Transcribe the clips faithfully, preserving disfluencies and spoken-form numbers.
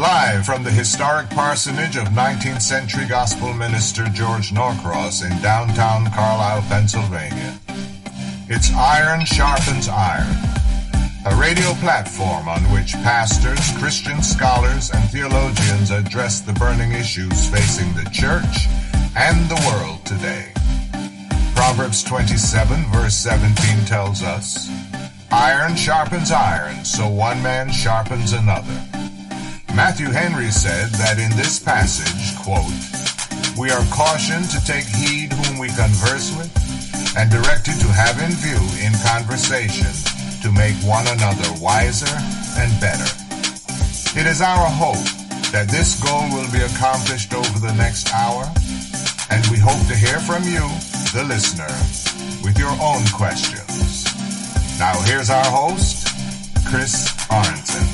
Live from the historic parsonage of nineteenth century gospel minister George Norcross in downtown Carlisle, Pennsylvania. It's Iron Sharpens Iron, a radio platform on which pastors, Christian scholars, and theologians address the burning issues facing the church and the world today. Proverbs twenty-seven, verse seventeen tells us, "Iron sharpens iron, so one man sharpens another." Matthew Henry said that in this passage, quote, "We are cautioned to take heed whom we converse with, and directed to have in view in conversation to make one another wiser and better." It is our hope that this goal will be accomplished over the next hour, and we hope to hear from you, the listener, with your own questions. Now here's our host, Chris Arnson.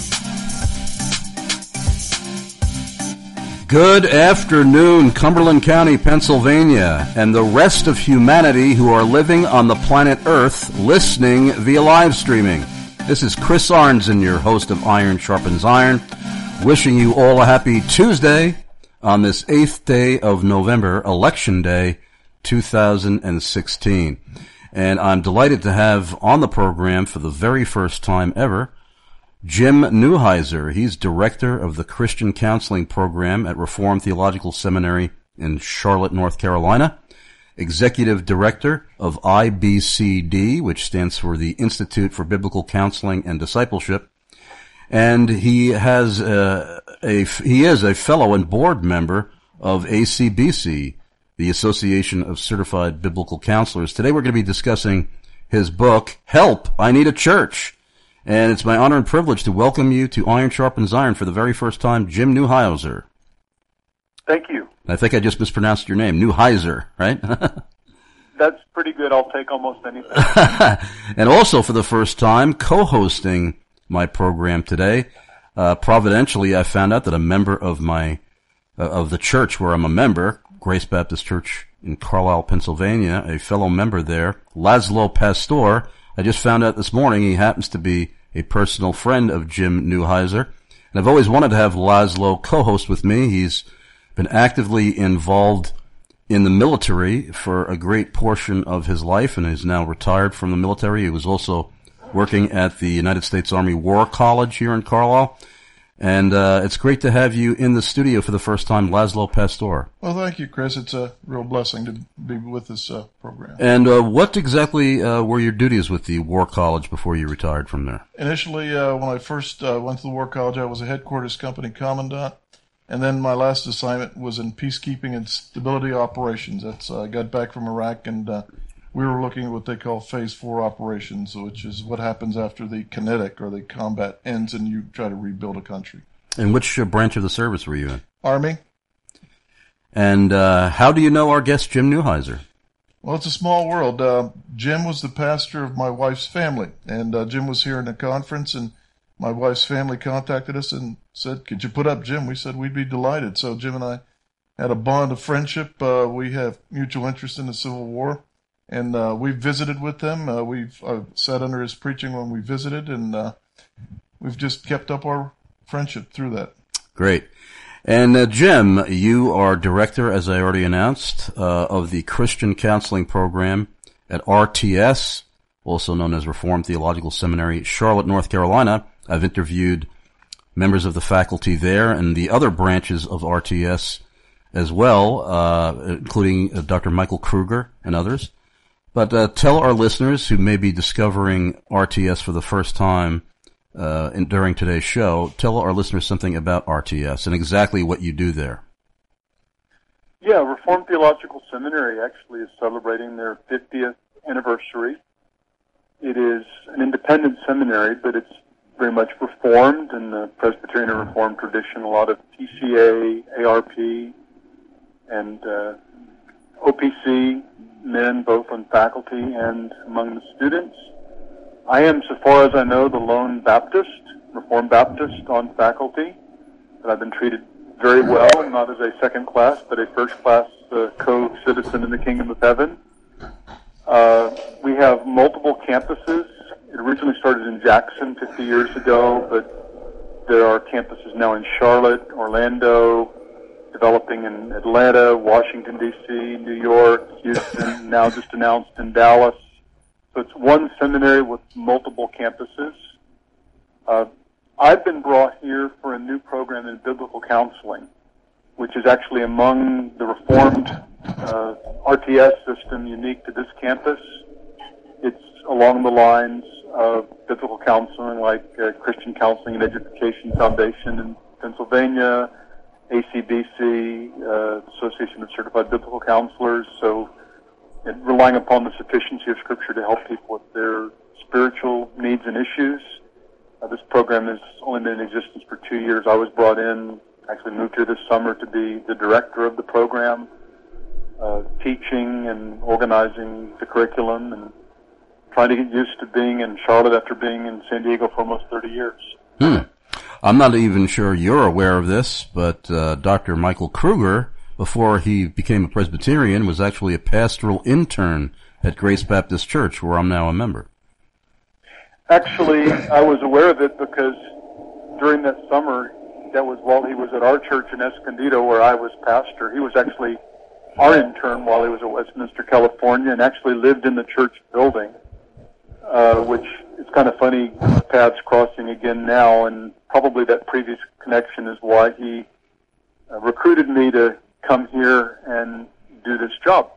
Good afternoon, Cumberland County, Pennsylvania, and the rest of humanity who are living on the planet Earth listening via live streaming. This is Chris Arnson, your host of Iron Sharpens Iron, wishing you all a happy Tuesday on this eighth day of November, Election Day two thousand sixteen. And I'm delighted to have on the program for the very first time ever, Jim Neuheiser. He's director of the Christian Counseling Program at Reformed Theological Seminary in Charlotte, North Carolina, executive director of I B C D, which stands for the Institute for Biblical Counseling and Discipleship, and he has a, a he is a fellow and board member of A C B C, the Association of Certified Biblical Counselors. Today we're going to be discussing his book, Help, I Need a Church. And it's my honor and privilege to welcome you to Iron Sharpens Iron for the very first time, Jim Neuheiser. Thank you. I think I just mispronounced your name, Neuheiser, right? That's pretty good. I'll take almost anything. And also for the first time, co-hosting my program today, uh, providentially I found out that a member of my, uh, of the church where I'm a member, Grace Baptist Church in Carlisle, Pennsylvania, a fellow member there, Laszlo Pastor, I just found out this morning he happens to be a personal friend of Jim Neuheiser. And I've always wanted to have Laszlo co-host with me. He's been actively involved in the military for a great portion of his life and is now retired from the military. He was also working at the United States Army War College here in Carlisle. And uh, it's great to have you in the studio for the first time, Laszlo Pastor. Well, thank you, Chris. It's a real blessing to be with this uh, program. And uh, what exactly uh, were your duties with the War College before you retired from there? Initially, uh, when I first uh, went to the War College, I was a headquarters company commandant. And then my last assignment was in peacekeeping and stability operations. That's uh, I got back from Iraq, and uh, we were looking at what they call Phase Four operations, which is what happens after the kinetic or the combat ends and you try to rebuild a country. And which uh, branch of the service were you in? Army. And uh, how do you know our guest, Jim Neuheiser? Well, it's a small world. Uh, Jim was the pastor of my wife's family, and uh, Jim was here in a conference, and my wife's family contacted us and said, "Could you put up Jim?" We said we'd be delighted. So Jim and I had a bond of friendship. Uh, we have mutual interest in the Civil War. And uh, we've visited with them. Uh, we've uh, sat under his preaching when we visited, and uh, we've just kept up our friendship through that. Great. And uh, Jim, you are director, as I already announced, uh, of the Christian Counseling Program at R T S, also known as Reformed Theological Seminary, Charlotte, North Carolina. I've interviewed members of the faculty there and the other branches of R T S as well, uh, including uh, Doctor Michael Kruger and others. But uh, tell our listeners who may be discovering R T S for the first time uh, in, during today's show, tell our listeners something about R T S and exactly what you do there. Yeah, Reformed Theological Seminary actually is celebrating their fiftieth anniversary. It is an independent seminary, but it's very much Reformed in the Presbyterian and Reformed tradition, a lot of T C A, A R P, and uh, O P C men, both on faculty and among the students. I am, so far as I know, the lone Baptist, Reformed Baptist on faculty, but I've been treated very well, not as a second class, but a first class uh, co-citizen in the kingdom of heaven. Uh, we have multiple campuses. It originally started in Jackson fifty years ago, but there are campuses now in Charlotte, Orlando, developing in Atlanta, Washington, D C, New York, Houston, now just announced in Dallas. So it's one seminary with multiple campuses. Uh, I've been brought here for a new program in biblical counseling, which is actually among the Reformed uh, R T S system unique to this campus. It's along the lines of biblical counseling like uh, Christian Counseling and Education Foundation in Pennsylvania, A C B C, uh, Association of Certified Biblical Counselors, so it, relying upon the sufficiency of Scripture to help people with their spiritual needs and issues. Uh, this program has only been in existence for two years. I was brought in, actually moved here this summer to be the director of the program, uh, teaching and organizing the curriculum and trying to get used to being in Charlotte after being in San Diego for almost thirty years. Hmm. I'm not even sure you're aware of this, but uh, Doctor Michael Kruger, before he became a Presbyterian, was actually a pastoral intern at Grace Baptist Church, where I'm now a member. Actually, I was aware of it because during that summer, that was while he was at our church in Escondido, where I was pastor. He was actually our intern while he was at Westminster, California, and actually lived in the church building, uh, which is kind of funny, paths crossing again now, and probably that previous connection is why he uh, recruited me to come here and do this job.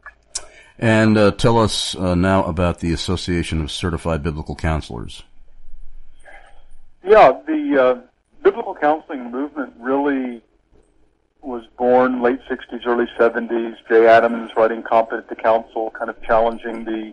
And uh, tell us uh, now about the Association of Certified Biblical Counselors. Yeah, the uh, biblical counseling movement really was born late sixties, early seventies. Jay Adams writing Competent to Counsel, kind of challenging the,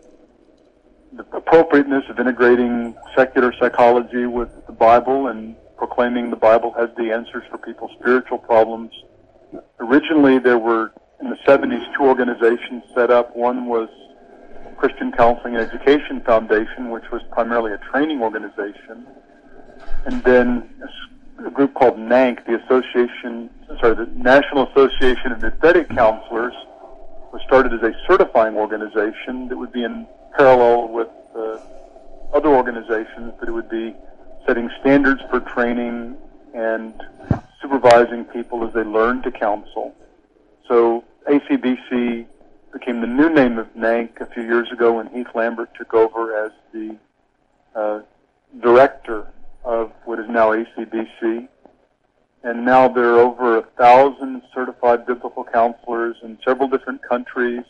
the appropriateness of integrating secular psychology with the Bible and proclaiming the Bible has the answers for people's spiritual problems. Originally, there were, in the seventies, two organizations set up. One was Christian Counseling and Education Foundation, which was primarily a training organization. And then a group called NANC, the Association, sorry, the National Association of Nuthetic Counselors, was started as a certifying organization that would be in parallel with uh, other organizations, that it would be setting standards for training and supervising people as they learn to counsel. So A C B C became the new name of NANC a few years ago when Heath Lambert took over as the uh, director of what is now A C B C. And now there are over a thousand certified biblical counselors in several different countries.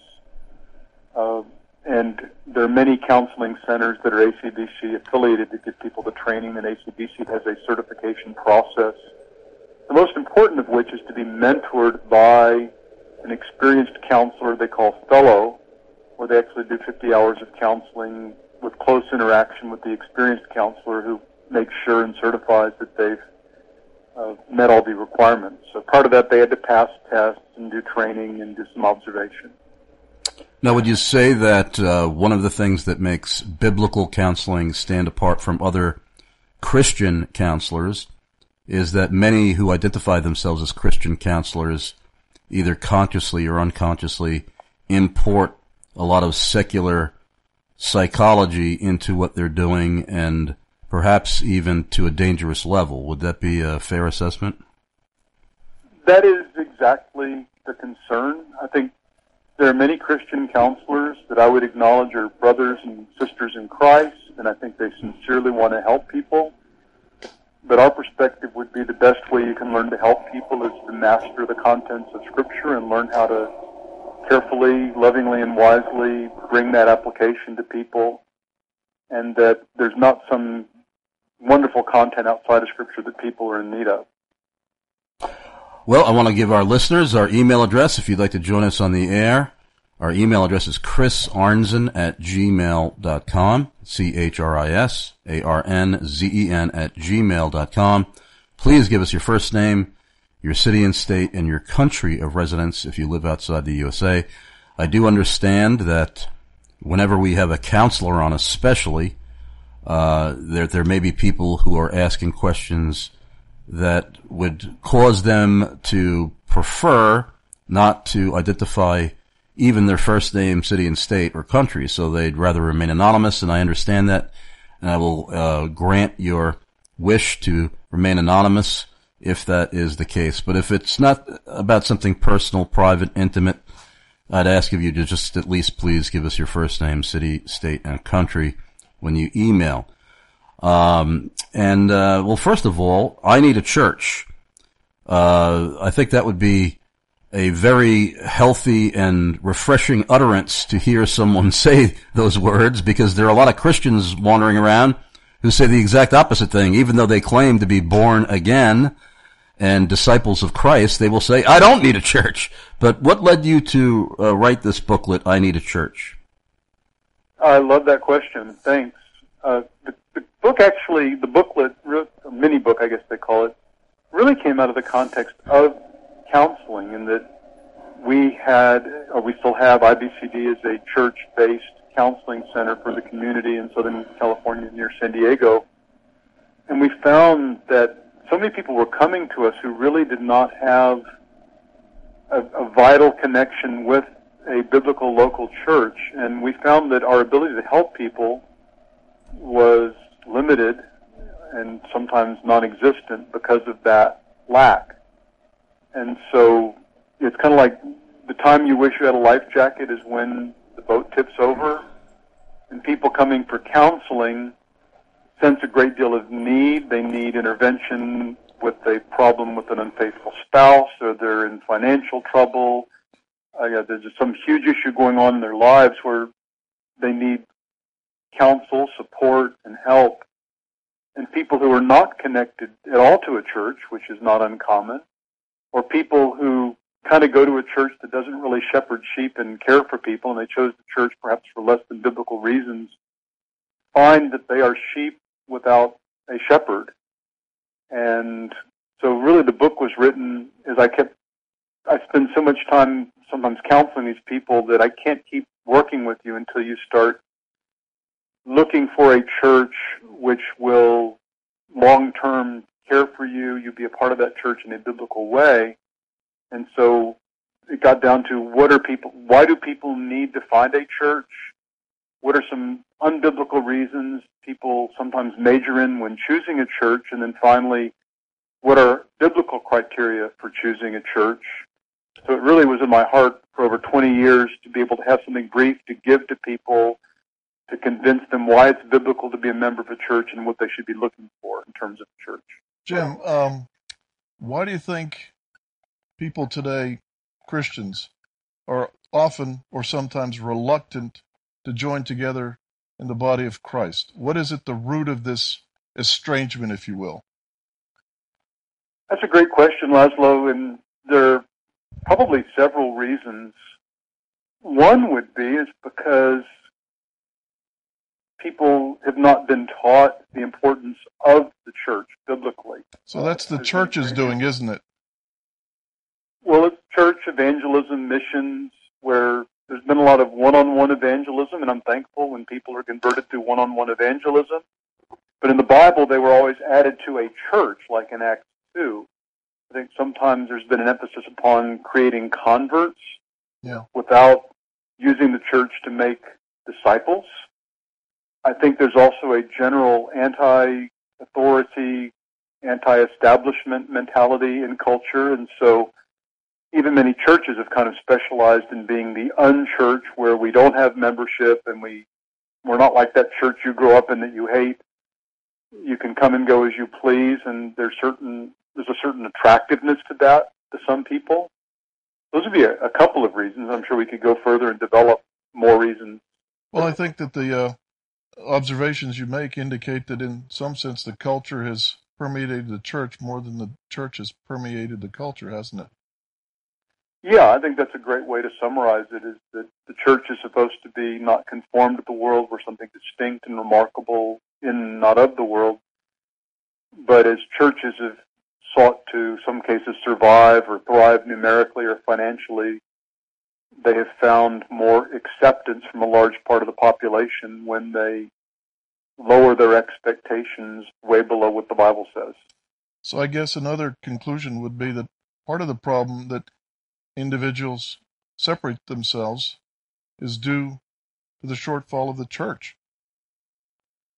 Uh, and there are many counseling centers that are A C B C affiliated to give people the training, and A C B C has a certification process. The most important of which is to be mentored by an experienced counselor they call fellow, where they actually do fifty hours of counseling with close interaction with the experienced counselor who makes sure and certifies that they've uh, met all the requirements. So part of that, they had to pass tests and do training and do some observation. Now, would you say that uh, one of the things that makes biblical counseling stand apart from other Christian counselors is that many who identify themselves as Christian counselors either consciously or unconsciously import a lot of secular psychology into what they're doing, and perhaps even to a dangerous level? Would that be a fair assessment? That is exactly the concern. I think there are many Christian counselors that I would acknowledge are brothers and sisters in Christ, and I think they sincerely want to help people. But our perspective would be the best way you can learn to help people is to master the contents of Scripture and learn how to carefully, lovingly, and wisely bring that application to people, and that there's not some wonderful content outside of Scripture that people are in need of. Well, I want to give our listeners our email address if you'd like to join us on the air. Our email address is chris arnzen at gmail dot com, C H R I S A R N Z E N at gmail dot com. Please give us your first name, your city and state, and your country of residence if you live outside the U S A. I do understand that whenever we have a counselor on, especially, uh, there there may be people who are asking questions that would cause them to prefer not to identify even their first name, city and state, or country, so they'd rather remain anonymous, and I understand that, and I will uh, grant your wish to remain anonymous if that is the case. But if it's not about something personal, private, intimate, I'd ask of you to just at least please give us your first name, city, state, and country when you email. Um, and, uh, well, first of all, I need a church. Uh, I think that would be a very healthy and refreshing utterance to hear someone say those words, because there are a lot of Christians wandering around who say the exact opposite thing. Even though they claim to be born again and disciples of Christ, they will say, I don't need a church. But what led you to uh, write this booklet, I Need a Church? I love that question. Thanks. Uh, the, the book actually, the booklet, mini book I guess they call it, really came out of the context of counseling, in that we had, or we still have, I B C D as a church-based counseling center for the community in Southern California near San Diego. And we found that so many people were coming to us who really did not have a, a vital connection with a biblical local church. And we found that our ability to help people was limited and sometimes non-existent because of that lack. And so it's kind of like the time you wish you had a life jacket is when the boat tips over. And people coming for counseling sense a great deal of need. They need intervention with a problem with an unfaithful spouse, or they're in financial trouble. Uh, yeah, there's just some huge issue going on in their lives where they need counsel, support, and help. And people who are not connected at all to a church, which is not uncommon, or people who kind of go to a church that doesn't really shepherd sheep and care for people, and they chose the church perhaps for less than biblical reasons, find that they are sheep without a shepherd. And so really the book was written as I kept, I spend so much time sometimes counseling these people that I can't keep working with you until you start looking for a church which will long-term care for you, you be a part of that church in a biblical way. And so it got down to what are people, why do people need to find a church? What are some unbiblical reasons people sometimes major in when choosing a church? And then finally, what are biblical criteria for choosing a church? So it really was in my heart for over twenty years to be able to have something brief to give to people to convince them why it's biblical to be a member of a church and what they should be looking for in terms of a church. Jim, um, why do you think people today, Christians, are often or sometimes reluctant to join together in the body of Christ? What is at the root of this estrangement, if you will? That's a great question, Laszlo, and there are probably several reasons. One would be is because people have not been taught the importance of the church biblically. So that's the church is doing, isn't it? Well, it's church evangelism, missions, where there's been a lot of one-on-one evangelism, and I'm thankful when people are converted through one-on-one evangelism. But in the Bible, they were always added to a church, like in Acts two. I think sometimes there's been an emphasis upon creating converts yeah. without using the church to make disciples. I think there's also a general anti-authority, anti-establishment mentality in culture, and so even many churches have kind of specialized in being the unchurch, where we don't have membership and we, we're not like that church you grew up in that you hate. You can come and go as you please, and there's certain there's a certain attractiveness to that to some people. Those would be a, a couple of reasons. I'm sure we could go further and develop more reasons. Well, I think that the uh, observations you make indicate that in some sense the culture has permeated the church more than the church has permeated the culture, hasn't it? Yeah, I think that's a great way to summarize it, is that the church is supposed to be not conformed to the world. We're something distinct and remarkable in, not of the world. But as churches have sought to, some cases, survive or thrive numerically or financially, they have found more acceptance from a large part of the population when they lower their expectations way below what the Bible says. So I guess another conclusion would be that part of the problem that individuals separate themselves is due to the shortfall of the church.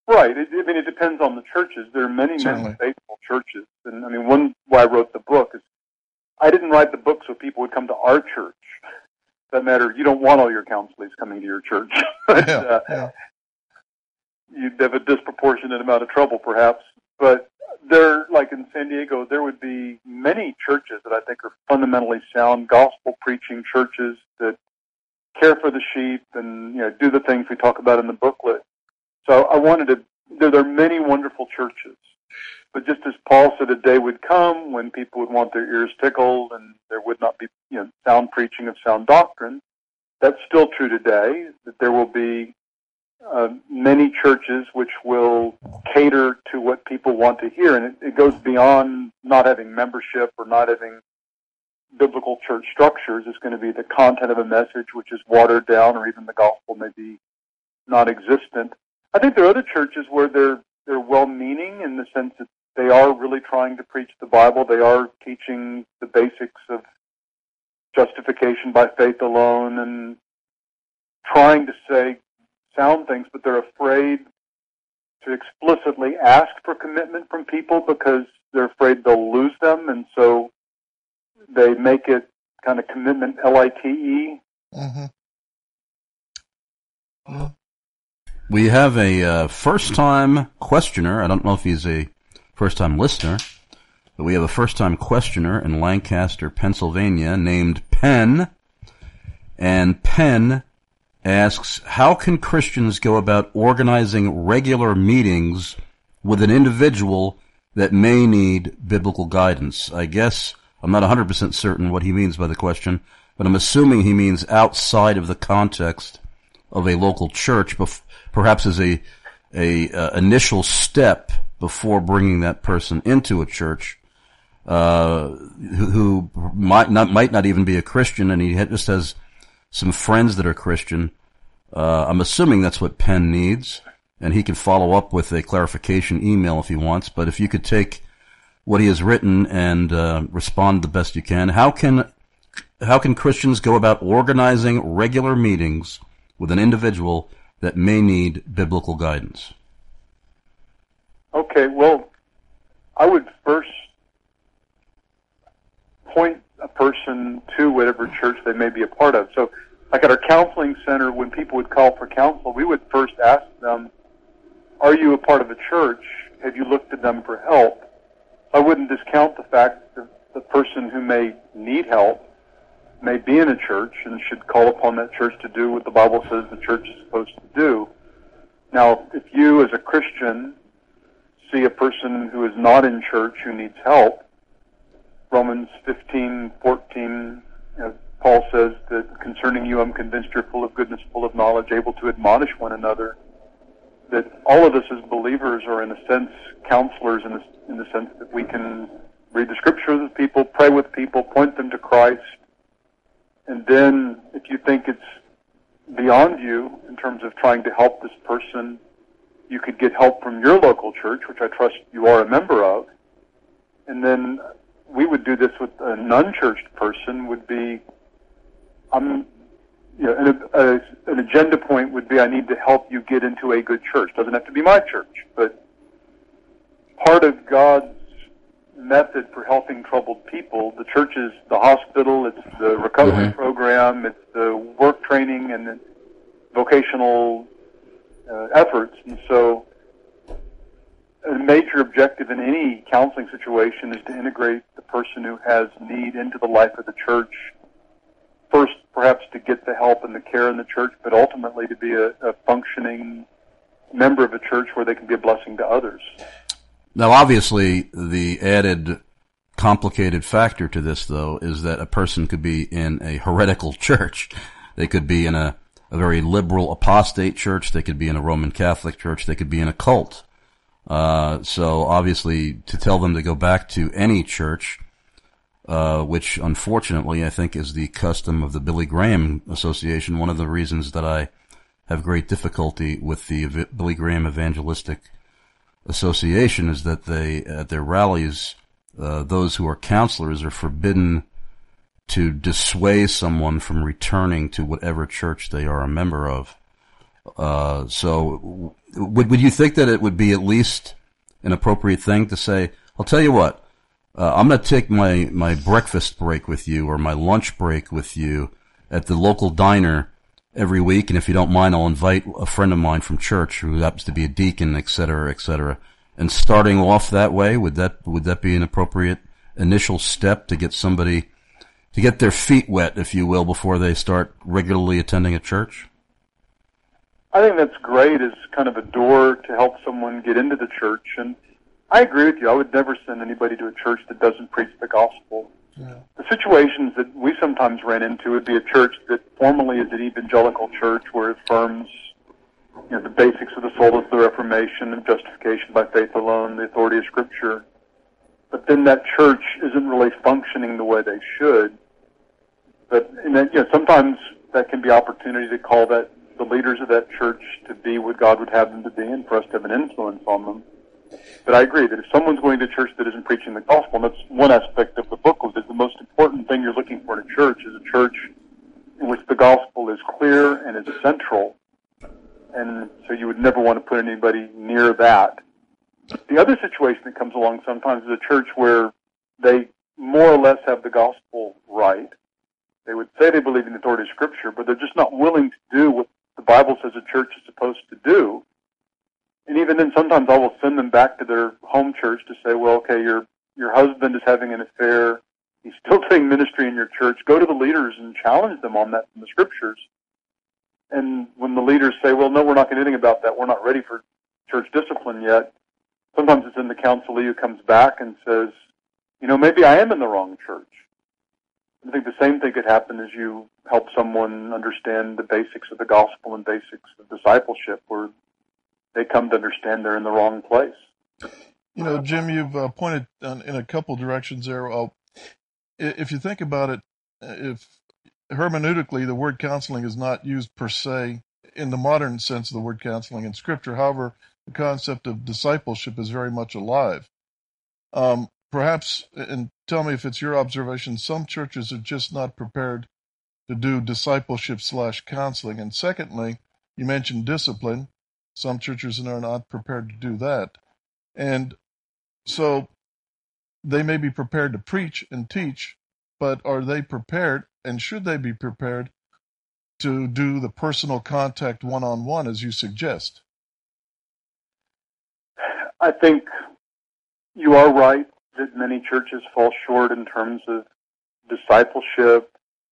Right. It, I mean, it depends on the churches. There are many, Certainly. many faithful churches. And, I mean, one why I wrote the book is I didn't write the book so people would come to our church. That matter, you don't want all your counselees coming to your church. but, Yeah, uh, yeah. You'd have a disproportionate amount of trouble, perhaps. But there, like in San Diego, there would be many churches that I think are fundamentally sound, gospel-preaching churches that care for the sheep and, you know, do the things we talk about in the booklet. So I wanted to, there, there are many wonderful churches. But just as Paul said, a day would come when people would want their ears tickled and there would not be, you know, sound preaching of sound doctrine. That's still true today, that there will be uh, many churches which will cater to what people want to hear. And it, it goes beyond not having membership or not having biblical church structures. It's going to be the content of a message which is watered down, or even the gospel may be non-existent. I think there are other churches where they're they're well-meaning in the sense that they are really trying to preach the Bible. They are teaching the basics of justification by faith alone and trying to say sound things, but they're afraid to explicitly ask for commitment from people because they're afraid they'll lose them, and so they make it kind of commitment L I T E. Mm-hmm. Mm-hmm. We have a uh, first-time questioner. I don't know if he's a first-time listener, but we have a first-time questioner in Lancaster, Pennsylvania, named Penn. And Penn asks, how can Christians go about organizing regular meetings with an individual that may need biblical guidance? I guess I'm not one hundred percent certain what he means by the question, but I'm assuming he means outside of the context of a local church, bef- perhaps as a a uh, initial step before bringing that person into a church, uh, who, who might not might not even be a Christian, and he just has some friends that are Christian. Uh, I'm assuming that's what Penn needs, and he can follow up with a clarification email if he wants. But if you could take what he has written and uh, respond the best you can, how can how can Christians go about organizing regular meetings with an individual that may need biblical guidance? Okay, well, I would first point a person to whatever church they may be a part of. So, like at our counseling center, when people would call for counsel, we would first ask them, are you a part of a church? Have you looked to them for help? I wouldn't discount the fact that the person who may need help may be in a church and should call upon that church to do what the Bible says the church is supposed to do. Now, if you as a Christian see a person who is not in church who needs help, Romans fifteen fourteen, you know, Paul says that concerning you I'm convinced you're full of goodness, full of knowledge, able to admonish one another, that all of us as believers are in a sense counselors in the, in the sense that we can read the scriptures with people, pray with people, point them to Christ. And then if you think it's beyond you in terms of trying to help this person, you could get help from your local church, which I trust you are a member of. And then we would do this with a non-churched person, would be, I'm, you know, an, a, an agenda point would be I need to help you get into a good church. Doesn't have to be my church, but part of God's method for helping troubled people, the church is the hospital, it's the recovery mm-hmm. program, it's the work training and the vocational uh, efforts. And so a major objective in any counseling situation is to integrate the person who has need into the life of the church. First, perhaps to get the help and the care in the church, but ultimately to be a, a functioning member of a church where they can be a blessing to others. Now, obviously, the added complicated factor to this, though, is that a person could be in a heretical church. They could be in a, a very liberal apostate church. They could be in a Roman Catholic church. They could be in a cult. Uh, so obviously, to tell them to go back to any church, uh, which unfortunately I think is the custom of the Billy Graham Association, one of the reasons that I have great difficulty with the Billy Graham Evangelistic Association is that they, at their rallies, uh, those who are counselors are forbidden to dissuade someone from returning to whatever church they are a member of. Uh, so would would you think that it would be at least an appropriate thing to say, I'll tell you what, uh, I'm going to take my, my breakfast break with you or my lunch break with you at the local diner every week, and if you don't mind, I'll invite a friend of mine from church who happens to be a deacon, et cetera, et cetera. And starting off that way, would that would that be an appropriate initial step to get somebody, to get their feet wet, if you will, before they start regularly attending a church? I think that's great as kind of a door to help someone get into the church. And I agree with you. I would never send anybody to a church that doesn't preach the gospel. Yeah. The situations that we sometimes ran into would be a church that formally is an evangelical church where it affirms, you know, the basics of the sola of the Reformation and justification by faith alone, the authority of Scripture. But then that church isn't really functioning the way they should. But and then, you know, sometimes that can be opportunity to call that the leaders of that church to be what God would have them to be and for us to have an influence on them. But I agree that if someone's going to a church that isn't preaching the gospel, and that's one aspect of the book, was that the most important thing you're looking for in a church is a church in which the gospel is clear and is central. And so you would never want to put anybody near that. The other situation that comes along sometimes is a church where they more or less have the gospel right. They would say they believe in the authority of Scripture, but they're just not willing to do what the Bible says a church is supposed to do. And even then, sometimes I will send them back to their home church to say, well, okay, your your husband is having an affair. He's still doing ministry in your church. Go to the leaders and challenge them on that from the Scriptures. And when the leaders say, well, no, we're not going to do anything about that. We're not ready for church discipline yet. Sometimes it's in the counselee who comes back and says, you know, maybe I am in the wrong church. I think the same thing could happen as you help someone understand the basics of the gospel and basics of discipleship, where they come to understand they're in the wrong place. You know, Jim, you've uh, pointed on, in a couple directions there. I'll, if you think about it, if hermeneutically the word counseling is not used per se in the modern sense of the word counseling in Scripture, however, the concept of discipleship is very much alive. Um, perhaps, and tell me if it's your observation, some churches are just not prepared to do discipleship slash counseling. And secondly, you mentioned discipline. Some churches are not prepared to do that. And so they may be prepared to preach and teach, but are they prepared, and should they be prepared, to do the personal contact one-on-one as you suggest? I think you are right that many churches fall short in terms of discipleship.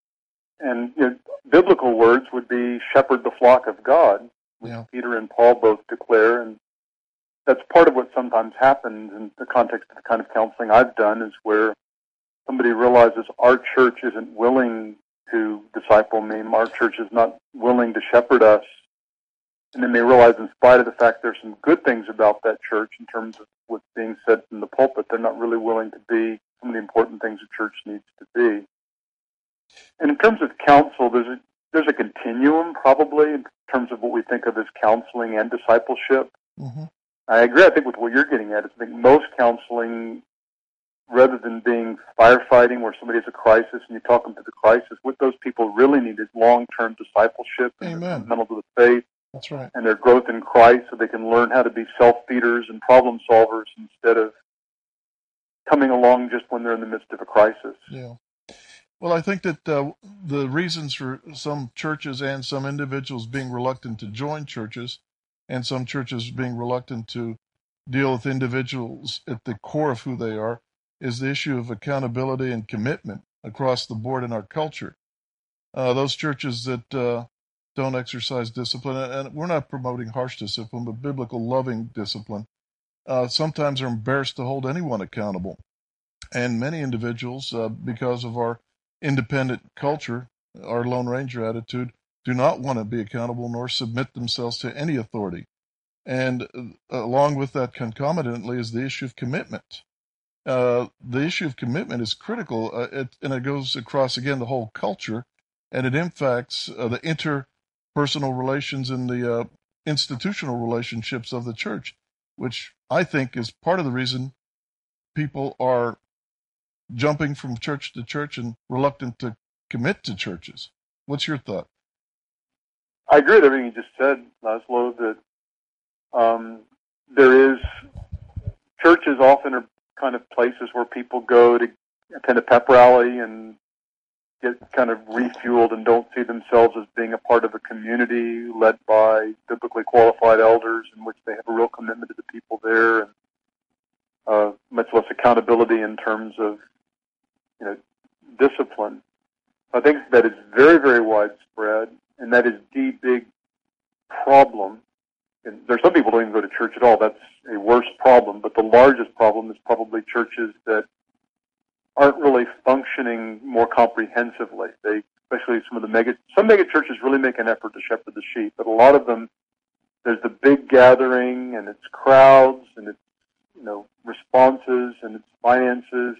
And you know, biblical words would be shepherd the flock of God, which yeah. Peter and Paul both declare. And that's part of what sometimes happens in the context of the kind of counseling I've done, is where somebody realizes our church isn't willing to disciple me, our church is not willing to shepherd us. And then they realize, in spite of the fact there's some good things about that church in terms of what's being said from the pulpit, they're not really willing to be some of the important things a church needs to be. And in terms of counsel, there's a, there's a continuum probably in terms of what we think of as counseling and discipleship. Mm-hmm. I agree, I think, with what you're getting at. I think most counseling, rather than being firefighting where somebody has a crisis and you talk them through the crisis, what those people really need is long-term discipleship and fundamentals of the faith. That's right. And their growth in Christ, so they can learn how to be self-feeders and problem solvers instead of coming along just when they're in the midst of a crisis. Yeah. Well, I think that uh, the reasons for some churches and some individuals being reluctant to join churches and some churches being reluctant to deal with individuals at the core of who they are is the issue of accountability and commitment across the board in our culture. Uh, those churches that uh, don't exercise discipline, and we're not promoting harsh discipline, but biblical loving discipline, uh, sometimes are embarrassed to hold anyone accountable. And many individuals, uh, because of our independent culture, our Lone Ranger attitude, do not want to be accountable nor submit themselves to any authority. And uh, along with that, concomitantly, is the issue of commitment. Uh, the issue of commitment is critical, uh, it, and it goes across, again, the whole culture, and it impacts uh, the interpersonal relations and the uh, institutional relationships of the church, which I think is part of the reason people are jumping from church to church and reluctant to commit to churches. What's your thought? I agree with everything you just said, Laszlo, that Um, there is, churches often are kind of places where people go to attend a pep rally and get kind of refueled and don't see themselves as being a part of a community led by biblically qualified elders in which they have a real commitment to the people there and uh, much less accountability in terms of, you know, discipline. I think that is very, very widespread, and that is the big problem. And there's some people who don't even go to church at all. That's a worse problem. But the largest problem is probably churches that aren't really functioning more comprehensively. They, especially some of the mega, some mega churches really make an effort to shepherd the sheep, but a lot of them, there's the big gathering, and it's crowds, and it's, you know, responses, and it's finances,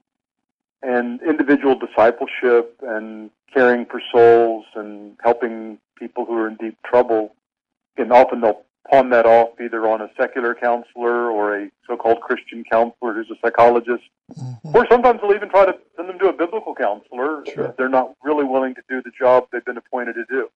and individual discipleship, and caring for souls, and helping people who are in deep trouble. And often they'll pawn that off either on a secular counselor or a so-called Christian counselor who's a psychologist. Mm-hmm. Or sometimes they'll even try to send them to a biblical counselor sure. if they're not really willing to do the job they've been appointed to do.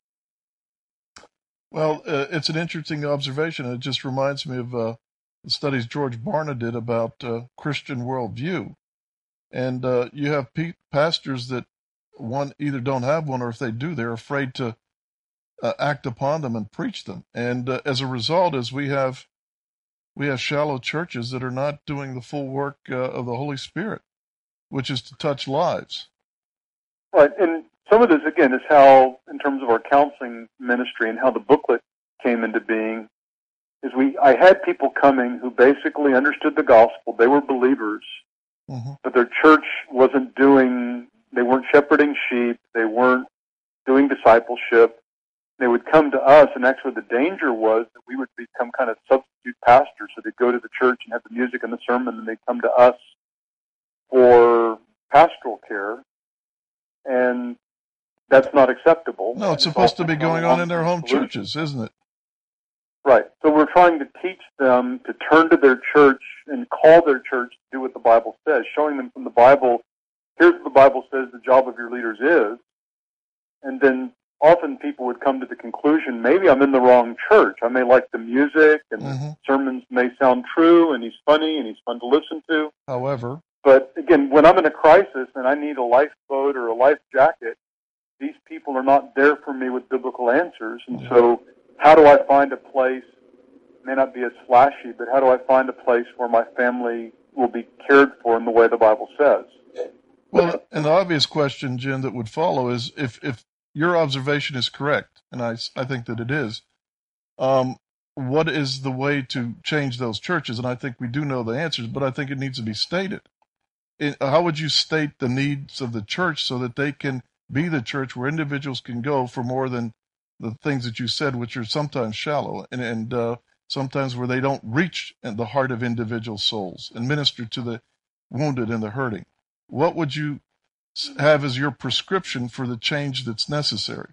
Well, uh, it's an interesting observation. It just reminds me of uh, the studies George Barna did about uh, Christian worldview. And uh, you have pe- pastors that, one, either don't have one, or if they do, they're afraid to uh, act upon them and preach them. And uh, as a result, as we have we have shallow churches that are not doing the full work uh, of the Holy Spirit, which is to touch lives. Right, and some of this, again, is how, in terms of our counseling ministry and how the booklet came into being, is we I had people coming who basically understood the gospel. They were believers, mm-hmm. but their church wasn't doing, they weren't shepherding sheep, they weren't doing discipleship. They would come to us, and actually the danger was that we would become kind of substitute pastors. So they'd go to the church and have the music and the sermon, and they'd come to us for pastoral care, and that's not acceptable. No, it's supposed to be going on in their home churches, isn't it? Right. So we're trying to teach them to turn to their church and call their church to do what the Bible says, showing them from the Bible, here's what the Bible says the job of your leaders is, and then often people would come to the conclusion, maybe I'm in the wrong church. I may like the music, and mm-hmm. the sermons may sound true, and he's funny, and he's fun to listen to. However, but again, when I'm in a crisis and I need a lifeboat or a life jacket, these people are not there for me with biblical answers. And mm-hmm. so how do I find a place, may not be as flashy, but how do I find a place where my family will be cared for in the way the Bible says? Well, and the obvious question, Jim, that would follow is if, if your observation is correct, and I, I think that it is, um, what is the way to change those churches? And I think we do know the answers, but I think it needs to be stated. It, how would you state the needs of the church so that they can be the church where individuals can go for more than the things that you said, which are sometimes shallow, and, and uh, sometimes where they don't reach the heart of individual souls and minister to the wounded and the hurting? What would you have as your prescription for the change that's necessary?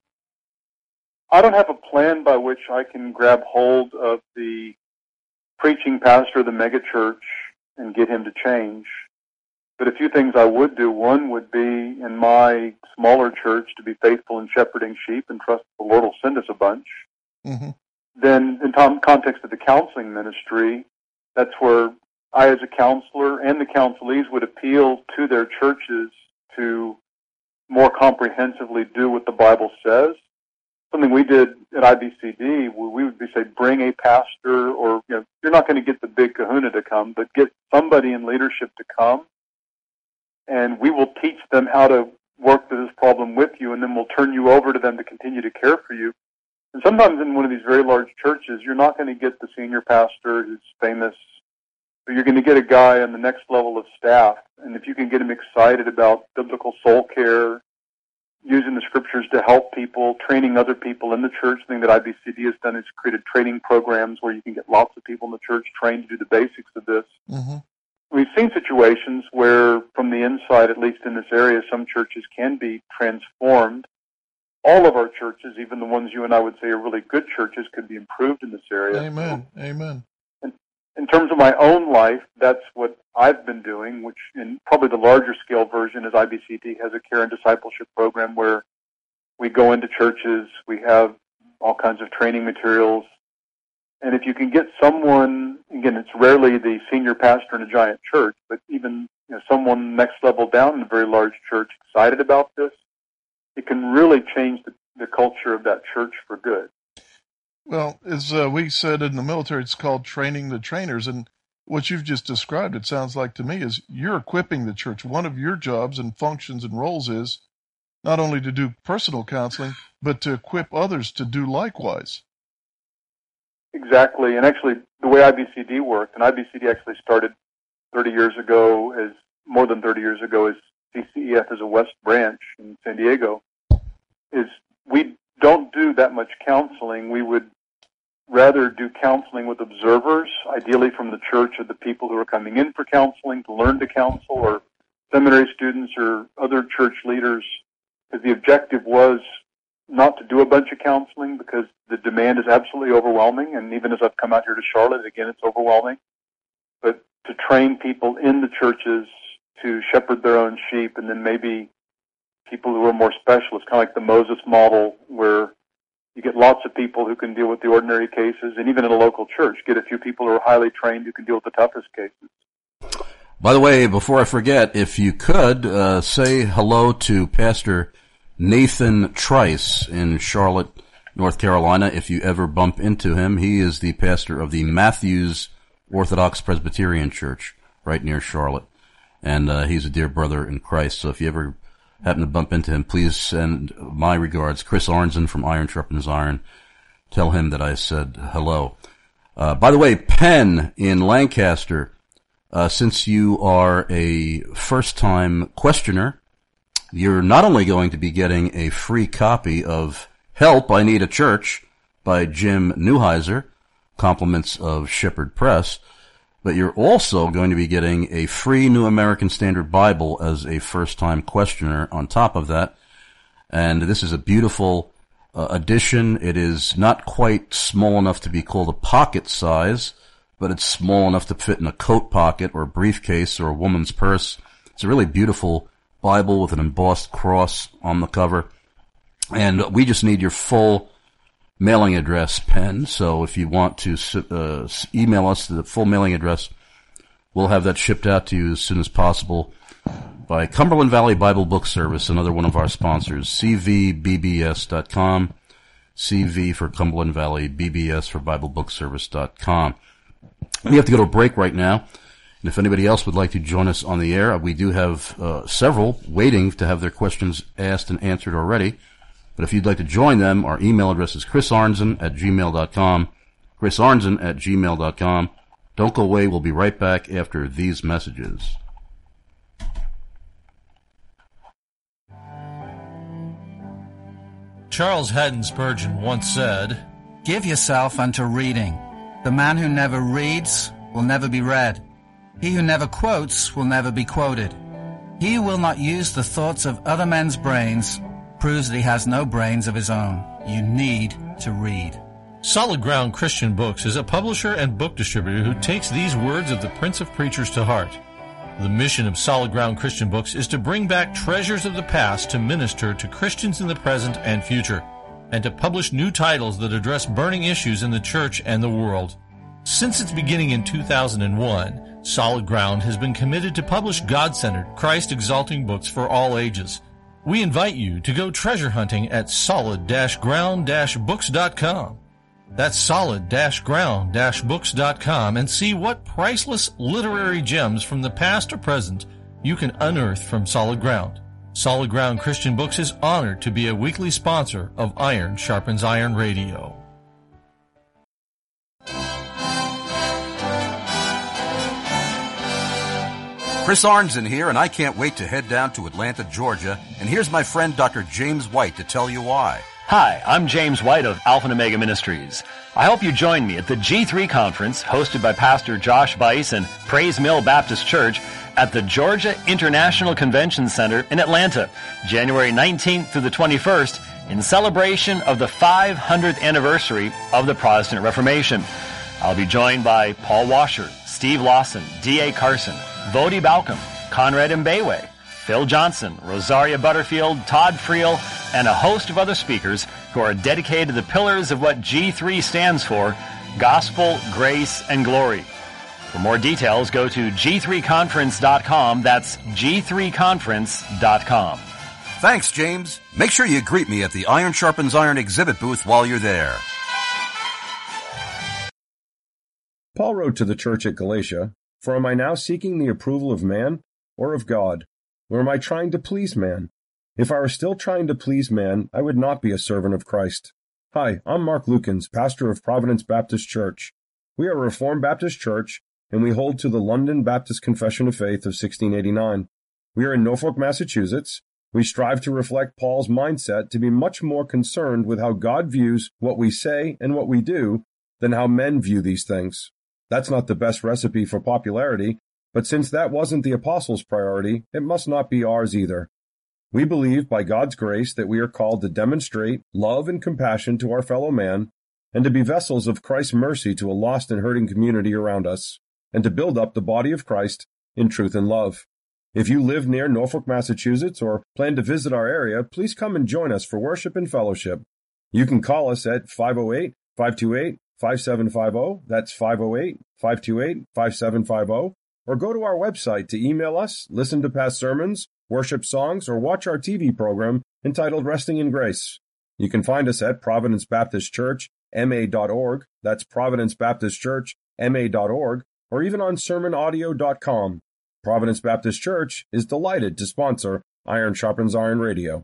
I don't have a plan by which I can grab hold of the preaching pastor of the megachurch and get him to change. But a few things I would do. One would be, in my smaller church, to be faithful in shepherding sheep and trust the Lord will send us a bunch. Mm-hmm. Then, in tom- context of the counseling ministry, that's where I, as a counselor, and the counselees would appeal to their churches to more comprehensively do what the Bible says. Something we did at I B C D, we would be say, bring a pastor, or you know, you're not going to get the big kahuna to come, but get somebody in leadership to come, and we will teach them how to work through this problem with you, and then we'll turn you over to them to continue to care for you. And sometimes in one of these very large churches, you're not going to get the senior pastor who's famous, but you're going to get a guy on the next level of staff. And if you can get him excited about biblical soul care, using the scriptures to help people, training other people in the church, the thing that I B C D has done is created training programs where you can get lots of people in the church trained to do the basics of this. Mm-hmm. We've seen situations where, from the inside, at least in this area, some churches can be transformed. All of our churches, even the ones you and I would say are really good churches, could be improved in this area. Amen. Amen. And in terms of my own life, that's what I've been doing, which in probably the larger scale version is I B C D has a care and discipleship program where we go into churches, we have all kinds of training materials, And if you can get someone, again, it's rarely the senior pastor in a giant church, but even you know, someone next level down in a very large church excited about this, it can really change the, the culture of that church for good. Well, as uh, we said in the military, it's called training the trainers. And what you've just described, it sounds like to me, is you're equipping the church. One of your jobs and functions and roles is not only to do personal counseling, but to equip others to do likewise. Exactly. And actually, the way I B C D worked, and I B C D actually started thirty years ago, as more than thirty years ago, as C C E F as a West branch in San Diego, is we don't do that much counseling. We would rather do counseling with observers, ideally from the church or the people who are coming in for counseling to learn to counsel, or seminary students or other church leaders, because the objective was not to do a bunch of counseling because the demand is absolutely overwhelming, and even as I've come out here to Charlotte, again, it's overwhelming, but to train people in the churches to shepherd their own sheep, and then maybe people who are more specialists, kind of like the Moses model, where you get lots of people who can deal with the ordinary cases, and even in a local church, get a few people who are highly trained who can deal with the toughest cases. By the way, before I forget, if you could uh, say hello to Pastor Nathan Trice in Charlotte, North Carolina, if you ever bump into him. He is the pastor of the Matthews Orthodox Presbyterian Church right near Charlotte, and uh, he's a dear brother in Christ. So if you ever happen to bump into him, please send my regards. Chris Arnzen from Iron Sharpens Iron. Tell him that I said hello. Uh, by the way, Penn in Lancaster, uh, since you are a first-time questioner, you're not only going to be getting a free copy of Help, I Need a Church by Jim Neuheiser, compliments of Shepherd Press, but you're also going to be getting a free New American Standard Bible as a first-time questioner on top of that. And this is a beautiful uh, edition. It is not quite small enough to be called a pocket size, but it's small enough to fit in a coat pocket or a briefcase or a woman's purse. It's a really beautiful Bible with an embossed cross on the cover. And we just need your full mailing address, Penn. So if you want to uh, email us the full mailing address, we'll have that shipped out to you as soon as possible by Cumberland Valley Bible Book Service, another one of our sponsors, c v b b s dot com, C V for Cumberland Valley, B B S for Bible Book Service dot com. We have to go to a break right now. And if anybody else would like to join us on the air, we do have uh, several waiting to have their questions asked and answered already. But if you'd like to join them, our email address is chris arnzen at gmail dot com, chris arnzen at gmail dot com. Don't go away. We'll be right back after these messages. Charles Haddon Spurgeon once said, "Give yourself unto reading. The man who never reads will never be read. He who never quotes will never be quoted. He who will not use the thoughts of other men's brains proves that he has no brains of his own. You need to read." Solid Ground Christian Books is a publisher and book distributor who takes these words of the Prince of Preachers to heart. The mission of Solid Ground Christian Books is to bring back treasures of the past to minister to Christians in the present and future, and to publish new titles that address burning issues in the church and the world. Since its beginning in two thousand one, Solid Ground has been committed to publish God-centered, Christ-exalting books for all ages. We invite you to go treasure hunting at solid ground books dot com. That's solid ground books dot com, and see what priceless literary gems from the past or present you can unearth from Solid Ground. Solid Ground Christian Books is honored to be a weekly sponsor of Iron Sharpens Iron Radio. Chris Arnzen here, and I can't wait to head down to Atlanta, Georgia. And here's my friend Doctor James White to tell you why. Hi, I'm James White of Alpha and Omega Ministries. I hope you join me at the G three Conference hosted by Pastor Josh Bice and Praise Mill Baptist Church at the Georgia International Convention Center in Atlanta, January nineteenth through the twenty-first, in celebration of the five hundredth anniversary of the Protestant Reformation. I'll be joined by Paul Washer, Steve Lawson, D A Carson, Vodi Balcom, Conrad Mbewe, Phil Johnson, Rosaria Butterfield, Todd Friel, and a host of other speakers who are dedicated to the pillars of what G three stands for: Gospel, Grace, and Glory. For more details, go to G three conference dot com. That's G three conference dot com. Thanks, James. Make sure you greet me at the Iron Sharpens Iron exhibit booth while you're there. Paul wrote to the church at Galatia, "For am I now seeking the approval of man or of God? Or am I trying to please man? If I were still trying to please man, I would not be a servant of Christ." Hi, I'm Mark Lukens, pastor of Providence Baptist Church. We are a Reformed Baptist church, and we hold to the London Baptist Confession of Faith of sixteen eighty-nine. We are in Norfolk, Massachusetts. We strive to reflect Paul's mindset to be much more concerned with how God views what we say and what we do than how men view these things. That's not the best recipe for popularity, but since that wasn't the apostles' priority, it must not be ours either. We believe by God's grace that we are called to demonstrate love and compassion to our fellow man and to be vessels of Christ's mercy to a lost and hurting community around us, and to build up the body of Christ in truth and love. If you live near Norfolk, Massachusetts, or plan to visit our area, please come and join us for worship and fellowship. You can call us at five oh eight, five two eight, five seven five zero, that's five oh eight, five two eight, five seven five zero, or go to our website to email us, listen to past sermons, worship songs, or watch our T V program entitled Resting in Grace. You can find us at Providence Baptist Church, M A dot org, that's Providence Baptist Church, M A dot org, or even on sermon audio dot com. Providence Baptist Church is delighted to sponsor Iron Sharpens Iron Radio.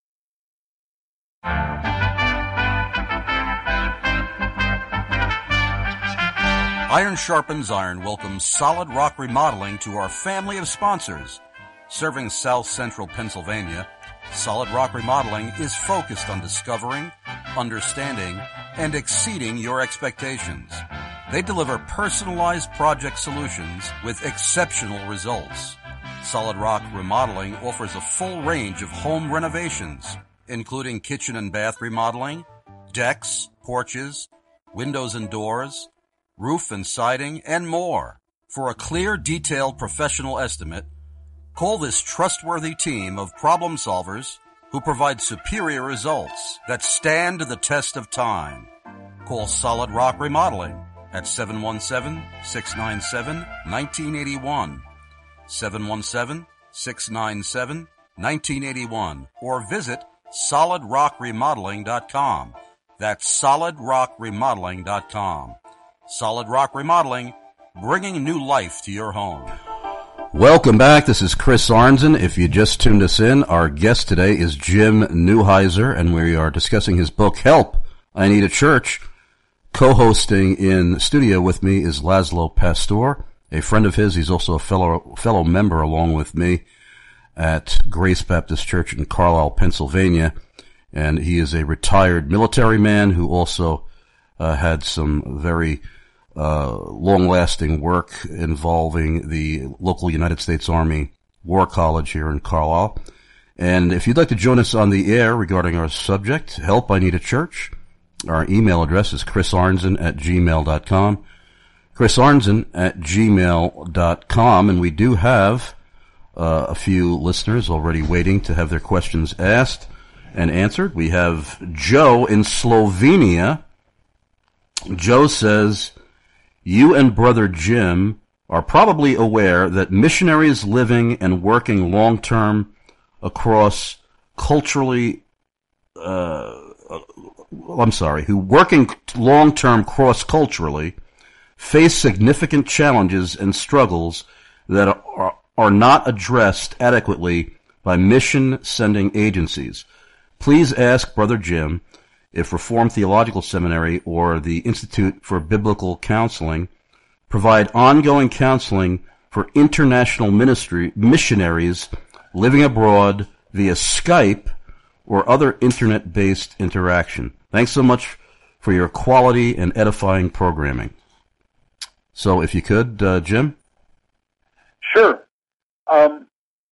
Iron Sharpens Iron welcomes Solid Rock Remodeling to our family of sponsors. Serving South Central Pennsylvania, Solid Rock Remodeling is focused on discovering, understanding, and exceeding your expectations. They deliver personalized project solutions with exceptional results. Solid Rock Remodeling offers a full range of home renovations, including kitchen and bath remodeling, decks, porches, windows and doors, roof and siding, and more. For a clear, detailed professional estimate, call this trustworthy team of problem solvers who provide superior results that stand the test of time. Call Solid Rock Remodeling at seven one seven, six nine seven, one nine eight one, seven one seven, six nine seven, one nine eight one, or visit solid rock remodeling dot com. That's solid rock remodeling dot com. Solid Rock Remodeling, bringing new life to your home. Welcome back. This is Chris Arnzen. If you just tuned us in, our guest today is Jim Neuheiser, and we are discussing his book, Help, I Need a Church. Co-hosting in the studio with me is Laszlo Pastor, a friend of his. He's also a fellow fellow member along with me at Grace Baptist Church in Carlisle, Pennsylvania, and he is a retired military man who also uh, had some very uh, long-lasting work involving the local United States Army War College here in Carlisle. And if you'd like to join us on the air regarding our subject, Help, I Need a Church, our email address is chrisarnzen at gmail dot com, chrisarnzen at gmail dot com, and we do have uh, a few listeners already waiting to have their questions asked and answered. We have Joe in Slovenia. Joe says, you and Brother Jim are probably aware that missionaries living and working long-term across culturally uh I'm sorry, who working long-term cross-culturally face significant challenges and struggles that are, are not addressed adequately by mission-sending agencies. Please ask Brother Jim if Reformed Theological Seminary or the Institute for Biblical Counseling provide ongoing counseling for international ministry missionaries living abroad via Skype or other internet-based interaction. Thanks so much for your quality and edifying programming. So if you could, uh, Jim? Sure. Um,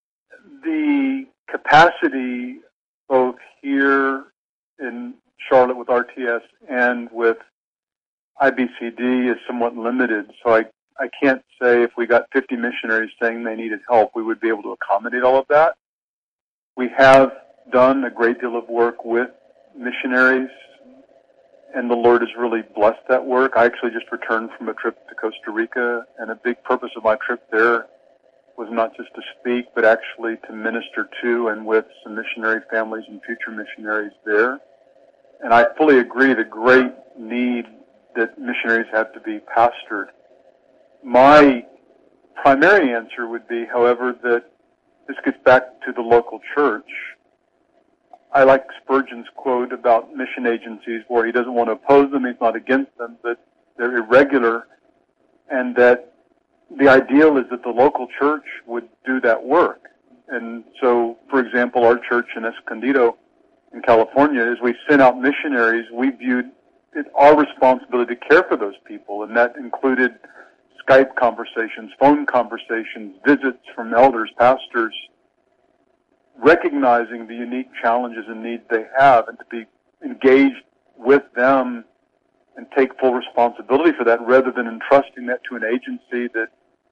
the capacity both here in Charlotte with R T S and with I B C D is somewhat limited, so I, I can't say if we got fifty missionaries saying they needed help, we would be able to accommodate all of that. We have done a great deal of work with missionaries and the Lord has really blessed that work. I actually just returned from a trip to Costa Rica, and a big purpose of my trip there was not just to speak, but actually to minister to and with some missionary families and future missionaries there. And I fully agree the great need that missionaries have to be pastored. My primary answer would be, however, that this gets back to the local church. I like Spurgeon's quote about mission agencies where he doesn't want to oppose them, he's not against them, but they're irregular, and that the ideal is that the local church would do that work. And so, for example, our church in Escondido in California, as we sent out missionaries, we viewed it our responsibility to care for those people, and that included Skype conversations, phone conversations, visits from elders, pastors, recognizing the unique challenges and needs they have, and to be engaged with them and take full responsibility for that, rather than entrusting that to an agency that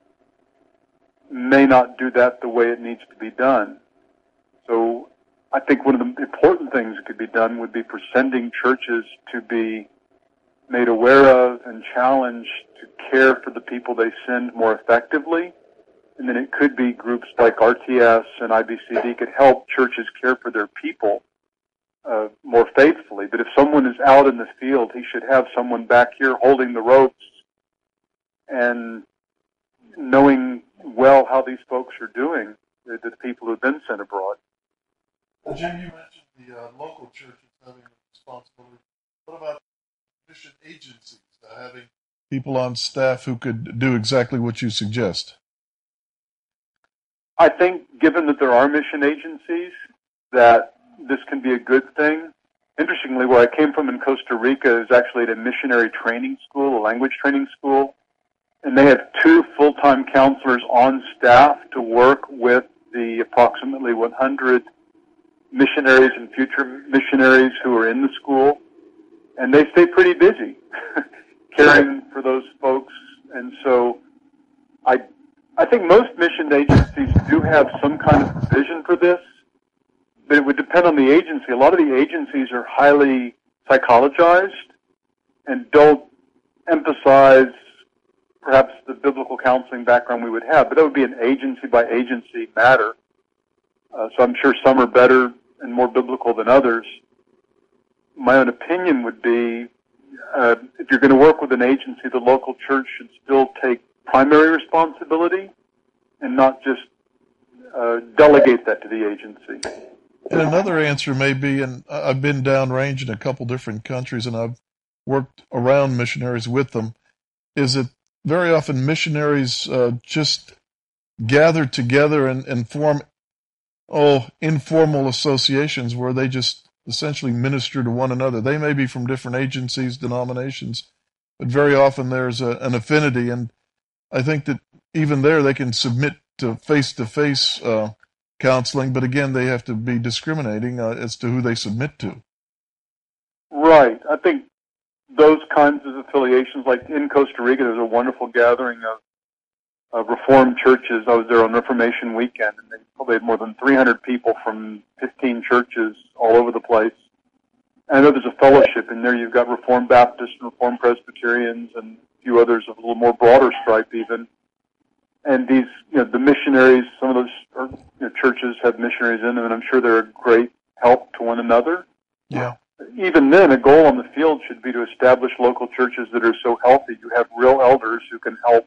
may not do that the way it needs to be done. So I think one of the important things that could be done would be for sending churches to be made aware of and challenged to care for the people they send more effectively. And then it could be groups like R T S and I B C D could help churches care for their people uh, more faithfully. But if someone is out in the field, he should have someone back here holding the ropes and knowing well how these folks are doing, the, the people who have been sent abroad. Jim, you mentioned the uh, local churches having a responsibility. What about mission agencies uh, having people on staff who could do exactly what you suggest? I think, given that there are mission agencies, that this can be a good thing. Interestingly, where I came from in Costa Rica is actually at a missionary training school, a language training school, and they have two full-time counselors on staff to work with the approximately one hundred missionaries and future missionaries who are in the school, and they stay pretty busy caring for those folks. And so I I think most mission agencies do have some kind of vision for this, but it would depend on the agency. A lot of the agencies are highly psychologized and don't emphasize perhaps the biblical counseling background we would have, but that would be an agency-by-agency matter. Uh, so I'm sure some are better and more biblical than others. My own opinion would be, uh, if you're going to work with an agency, the local church should still take primary responsibility and not just uh, delegate that to the agency. And another answer may be, and I've been downrange in a couple different countries and I've worked around missionaries with them, is that very often missionaries uh, just gather together and, and form oh informal associations where they just essentially minister to one another. They may be from different agencies, denominations, but very often there's a, an affinity, and I think that even there they can submit to face-to-face uh, counseling, but again, they have to be discriminating uh, as to who they submit to. Right. I think those kinds of affiliations, like in Costa Rica, there's a wonderful gathering of, of Reformed churches. I was there on Reformation Weekend, and they probably had more than three hundred people from fifteen churches all over the place. And I know there's a fellowship in there. You've got Reformed Baptists and Reformed Presbyterians and a few others of a little more broader stripe even. And these, you know, the missionaries, some of those are, you know, churches have missionaries in them, and I'm sure they're a great help to one another. Yeah. Even then, a goal on the field should be to establish local churches that are so healthy. You have real elders who can help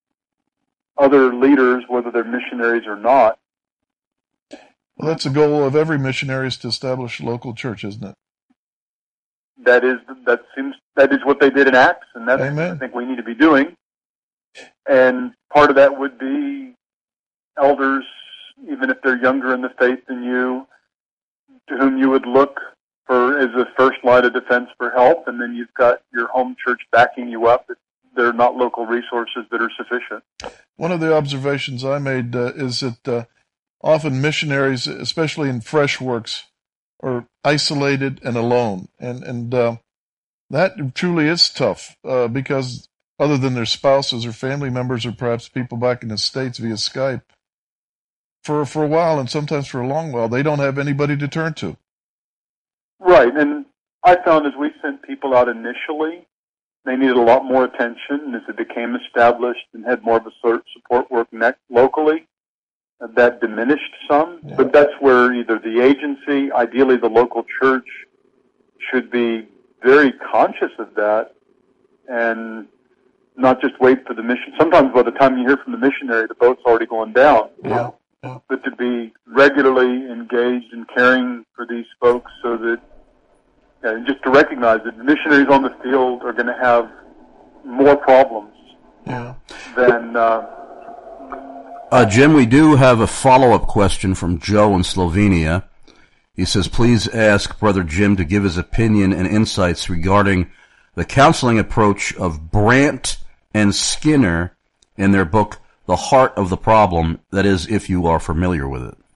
other leaders, whether they're missionaries or not. Well, that's the goal of every missionary, is to establish a local church, isn't it? That is, that seems, that is what they did in Acts, and that's Amen. what I think we need to be doing. And part of that would be elders, even if they're younger in the faith than you, to whom you would look for as a first line of defense for help, and then you've got your home church backing you up if there are not local resources that are sufficient. One of the observations I made uh, is that uh, often missionaries, especially in fresh works, are isolated and alone, and and uh, that truly is tough uh, because other than their spouses or family members or perhaps people back in the States via Skype, for for a while and sometimes for a long while, they don't have anybody to turn to. Right, and I found as we sent people out initially, they needed a lot more attention, and as it became established and had more of a sort of support work next, locally, uh, that diminished some. Yeah. But that's where either the agency, ideally the local church, should be very conscious of that and not just wait for the mission. Sometimes by the time you hear from the missionary, the boat's already going down. Yeah. Yeah. But to be regularly engaged in caring for these folks so that, and just to recognize that missionaries on the field are going to have more problems yeah. than... Uh, uh, Jim, we do have a follow-up question from Joe in Slovenia. He says, please ask Brother Jim to give his opinion and insights regarding the counseling approach of Brandt and Skinner in their book, The Heart of the Problem, that is, if you are familiar with it.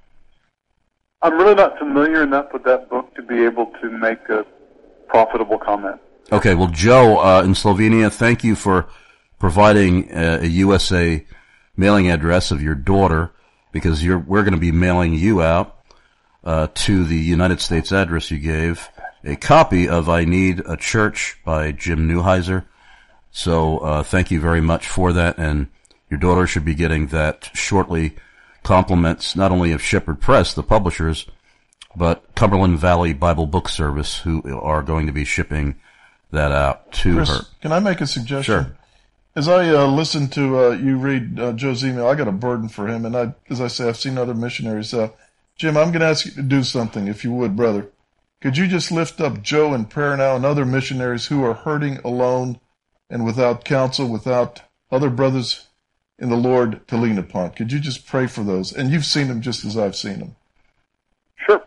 I'm really not familiar enough with that book to be able to make a profitable comment. Okay, well, Joe, uh, in Slovenia, thank you for providing a, a U S A mailing address of your daughter, because you're, we're going to be mailing you out uh, to the United States address you gave a copy of I Need a Church by Jim Neuheiser. So uh, thank you very much for that, and your daughter should be getting that shortly. Compliments not only of Shepherd Press, the publishers, but Cumberland Valley Bible Book Service, who are going to be shipping that out to Chris, her. Can I make a suggestion? Sure. As I uh, listen to uh, you read uh, Joe's email, I got a burden for him, and I, as I say, I've seen other missionaries. Uh, Jim, I'm going to ask you to do something, if you would, brother. Could you just lift up Joe in prayer now and other missionaries who are hurting alone and without counsel, without other brothers in the Lord to lean upon? Could you just pray for those? And you've seen them just as I've seen them. Sure.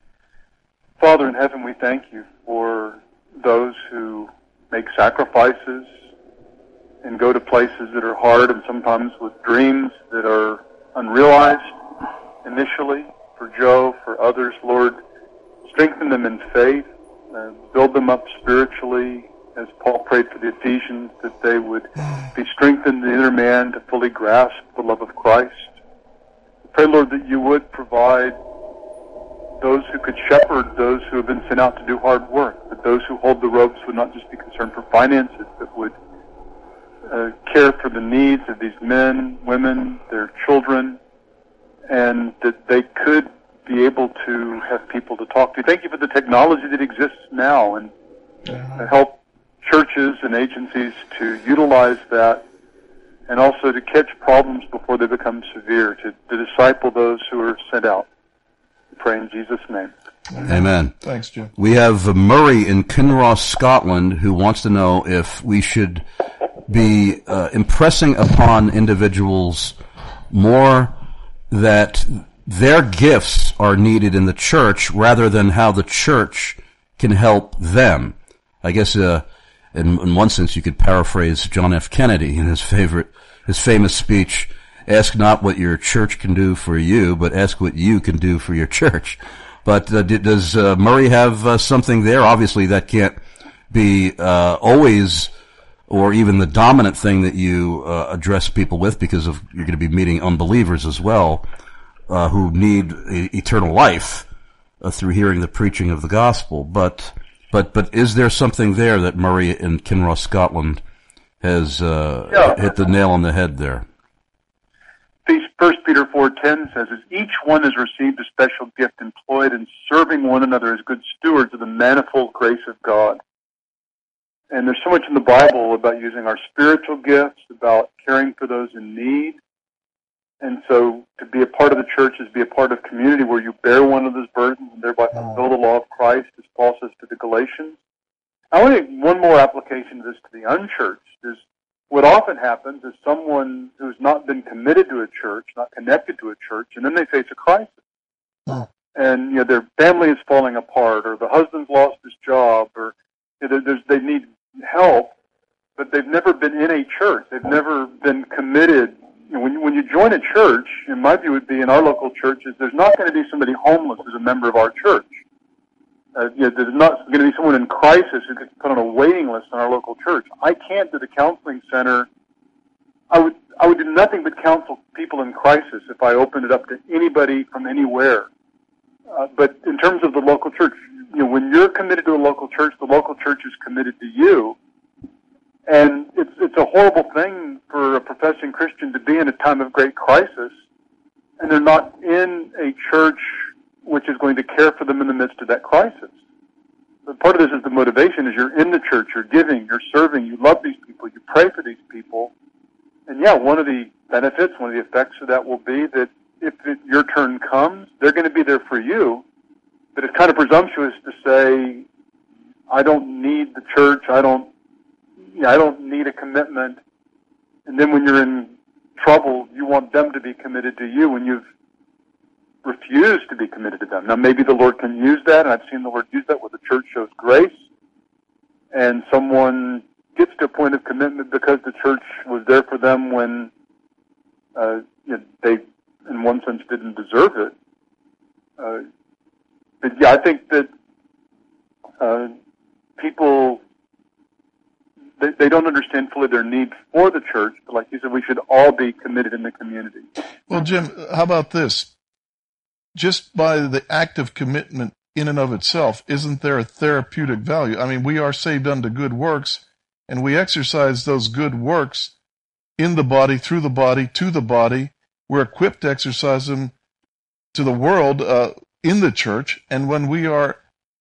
Father in heaven, we thank you for those who make sacrifices and go to places that are hard and sometimes with dreams that are unrealized initially. For Joe, for others, Lord, strengthen them in faith, uh, build them up spiritually, as Paul prayed for the Ephesians, that they would be strengthened in the inner man to fully grasp the love of Christ. I pray, Lord, that you would provide those who could shepherd those who have been sent out to do hard work, that those who hold the ropes would not just be concerned for finances, but would uh, care for the needs of these men, women, their children, and that they could be able to have people to talk to. Thank you for the technology that exists now, and uh, help churches and agencies to utilize that, and also to catch problems before they become severe, to, to disciple those who are sent out. We pray in Jesus' name. Amen. Thanks, Jim. We have uh, Murray in Kinross, Scotland, who wants to know if we should be uh, impressing upon individuals more that their gifts are needed in the church rather than how the church can help them. I guess uh, in, in one sense you could paraphrase John F. Kennedy in his favorite, his famous speech, ask not what your church can do for you, but ask what you can do for your church. But uh, does uh, Murray have uh, something there? Obviously that can't be uh, always or even the dominant thing that you uh, address people with, because of you're going to be meeting unbelievers as well, uh, who need e- eternal life uh, through hearing the preaching of the gospel. But but but is there something there that Murray in Kinross, Scotland, has uh, yeah. hit the nail on the head there? First Peter four ten says, "As each one has received a special gift employed in serving one another as good stewards of the manifold grace of God." And there's so much in the Bible about using our spiritual gifts, about caring for those in need. And so to be a part of the church is be a part of community where you bear one another's burdens and thereby fulfill the law of Christ, as Paul says to the Galatians. I want to make one more application of this to the unchurched. Is what often happens is someone who's not been committed to a church, not connected to a church, and then they face a crisis. Oh. And you know their family is falling apart, or the husband's lost his job, or you know, there's, they need help, but they've never been in a church. They've never been committed. You know, when, you, when you join a church, in my view would be in our local churches, there's not going to be somebody homeless who's a member of our church. Uh, you know, there's not going to be someone in crisis who gets put on a waiting list in our local church. I can't do the counseling center. I would I would do nothing but counsel people in crisis if I opened it up to anybody from anywhere. Uh, but in terms of the local church, you know, when you're committed to a local church, the local church is committed to you. And it's it's a horrible thing for a professing Christian to be in a time of great crisis, and they're not in a church which is going to care for them in the midst of that crisis. But part of this is the motivation is you're in the church, you're giving, you're serving, you love these people, you pray for these people. And yeah, one of the benefits, one of the effects of that will be that if it, your turn comes, they're going to be there for you. But it's kind of presumptuous to say, I don't need the church, I don't Yeah, I don't need a commitment. And then when you're in trouble, you want them to be committed to you when you've refused to be committed to them. Now, maybe the Lord can use that, and I've seen the Lord use that where the church shows grace, and someone gets to a point of commitment because the church was there for them when uh, you know, they, in one sense, didn't deserve it. Uh, but yeah, I think that uh, people... They don't understand fully their need for the church, but like you said, we should all be committed in the community. Well, Jim, how about this? Just by the act of commitment in and of itself, isn't there a therapeutic value? I mean, we are saved unto good works, and we exercise those good works in the body, through the body, to the body. We're equipped to exercise them to the world uh, in the church, and when we are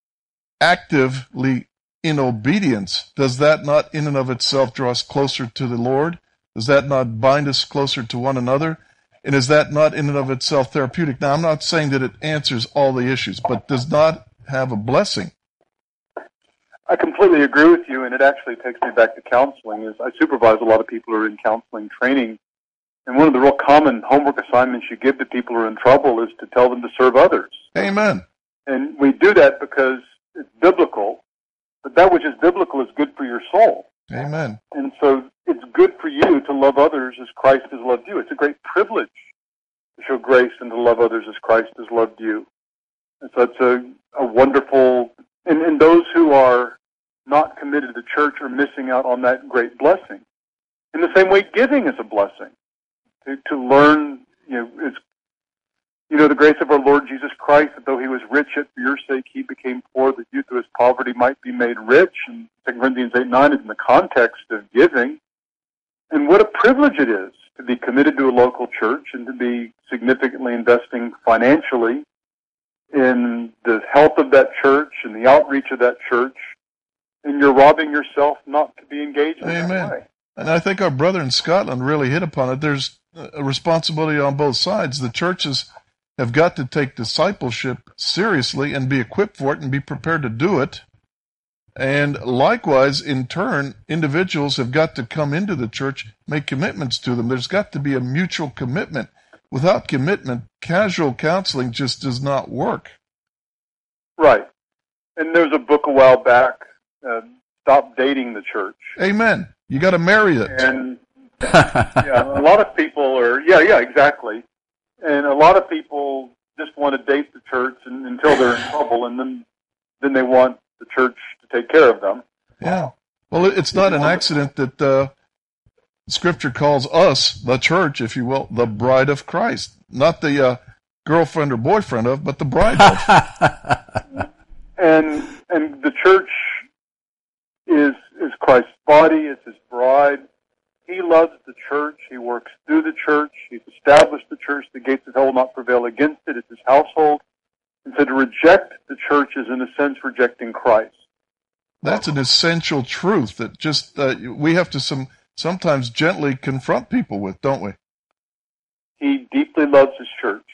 actively in obedience, does that not in and of itself draw us closer to the Lord? Does that not bind us closer to one another? And is that not in and of itself therapeutic? Now, I'm not saying that it answers all the issues, but does not have a blessing. I completely agree with you, and it actually takes me back to counseling. Is I supervise a lot of people who are in counseling training, and one of the real common homework assignments you give to people who are in trouble is to tell them to serve others. Amen. And we do that because it's biblical. But that which is biblical is good for your soul. Amen. And so it's good for you to love others as Christ has loved you. It's a great privilege to show grace and to love others as Christ has loved you. And so it's a, a wonderful, and, and those who are not committed to the church are missing out on that great blessing. In the same way, giving is a blessing. To, to learn, you know, it's You know, the grace of our Lord Jesus Christ, that though he was rich, yet for your sake he became poor, that you through his poverty might be made rich. And Second Corinthians eight nine is in the context of giving. And what a privilege it is to be committed to a local church and to be significantly investing financially in the health of that church and the outreach of that church. And you're robbing yourself not to be engaged in Amen. that way. And I think our brother in Scotland really hit upon it. There's a responsibility on both sides. The churches have got to take discipleship seriously and be equipped for it and be prepared to do it. And likewise, in turn, individuals have got to come into the church, make commitments to them. There's got to be a mutual commitment. Without commitment, casual counseling just does not work. Right. And there's a book a while back, uh, Stop Dating the Church. Amen. You got to marry it. And yeah, a lot of people are, yeah, yeah, exactly. And a lot of people just want to date the church and, until they're in trouble, and then then they want the church to take care of them. Yeah. Well, it's not an accident that uh, Scripture calls us, the church, if you will, the bride of Christ. Not the uh, girlfriend or boyfriend of, but the bride of. and and the church is is Christ's body, is his bride. He loves the church. He works through the church. He's established the church. The gates of hell will not prevail against it. It's his household. And so to reject the church is, in a sense, rejecting Christ. That's an essential truth that just uh, we have to some sometimes gently confront people with, don't we? He deeply loves his church.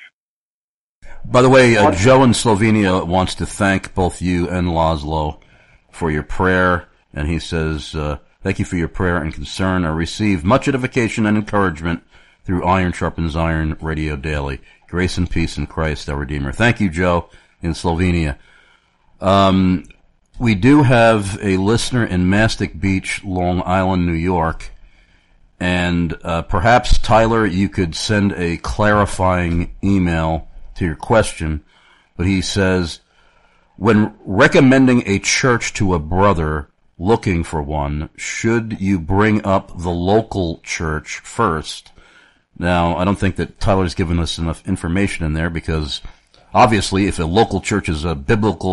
By the way, uh, Joe in Slovenia wants to thank both you and Laszlo for your prayer, and he says, uh, thank you for your prayer and concern. I received much edification and encouragement through Iron Sharpens Iron Radio Daily. Grace and peace in Christ, our Redeemer. Thank you, Joe, in Slovenia. Um, we do have a listener in Mastic Beach, Long Island, New York, and uh, perhaps, Tyler, you could send a clarifying email to your question, but he says, when recommending a church to a brother looking for one, should you bring up the local church first? Now, I don't think that Tyler's given us enough information in there, because obviously if a local church is a biblical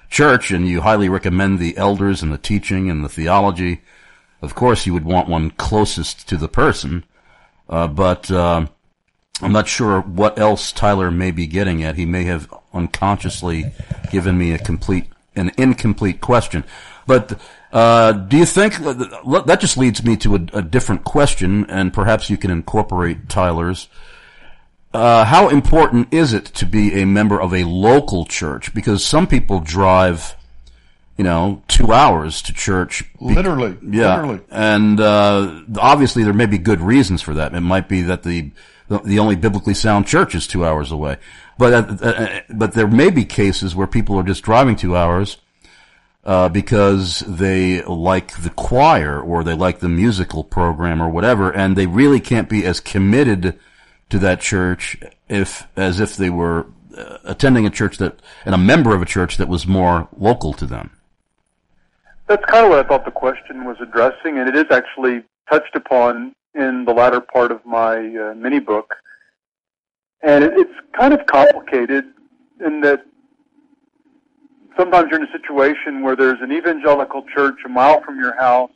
church and you highly recommend the elders and the teaching and the theology, of course you would want one closest to the person. Uh, but uh, I'm not sure what else Tyler may be getting at. He may have unconsciously given me a complete, an incomplete question. But uh, do you think that just leads me to a, a different question, and perhaps you can incorporate Tyler's. Uh, how important is it to be a member of a local church? Because some people drive, you know, two hours to church. Be- literally, yeah, literally. And uh, obviously there may be good reasons for that. It might be that the the, the only biblically sound church is two hours away. But uh, uh, but there may be cases where people are just driving two hours. Uh, because they like the choir or they like the musical program or whatever, and they really can't be as committed to that church if, as if they were uh, attending a church that, and a member of a church that was more local to them. That's kind of what I thought the question was addressing, and it is actually touched upon in the latter part of my uh, mini book. And it, it's kind of complicated in that sometimes you're in a situation where there's an evangelical church a mile from your house,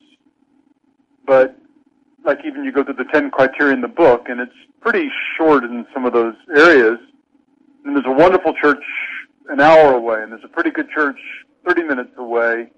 but like even you go through the ten criteria in the book, and it's pretty short in some of those areas. And there's a wonderful church an hour away, and there's a pretty good church thirty minutes away.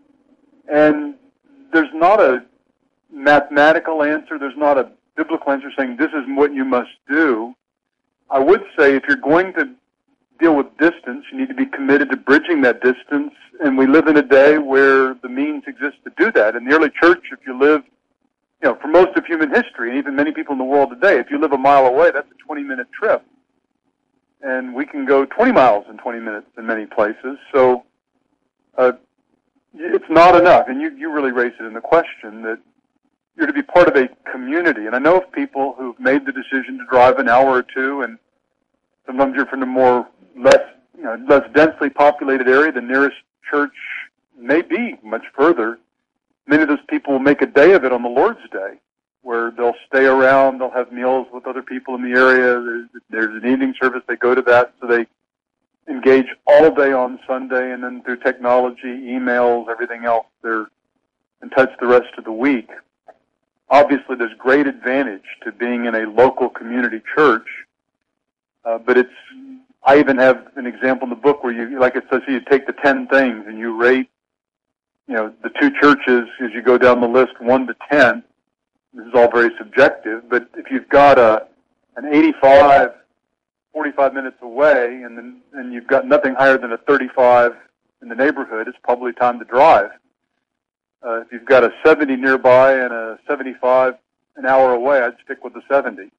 And there's not a mathematical answer. There's not a biblical answer saying this is what you must do. I would say if you're going to deal with distance, you need to be committed to bridging that distance, and we live in a day where the means exist to do that. In the early church, if you live, you know, for most of human history, and even many people in the world today, if you live a mile away, that's a twenty-minute trip. And we can go twenty miles in twenty minutes in many places, so uh, it's not enough. And you, you really raised it in the question that you're to be part of a community. And I know of people who've made the decision to drive an hour or two, and sometimes you're from a more less, you know, less densely populated area. The nearest church may be much further. Many of those people will make a day of it on the Lord's Day, where they'll stay around, they'll have meals with other people in the area. There's, there's an evening service, they go to that, so they engage all day on Sunday, and then through technology, emails, everything else, they're in touch the rest of the week. Obviously, there's great advantage to being in a local community church, uh, but it's, I even have an example in the book where you, like it says, you take the ten things and you rate, you know, the two churches as you go down the list, one to ten. This is all very subjective, but if you've got a an eighty-five, forty-five minutes away, and then and you've got nothing higher than a thirty-five in the neighborhood, it's probably time to drive. Uh, if you've got a seventy nearby and a seventy-five an hour away, I'd stick with the seventy.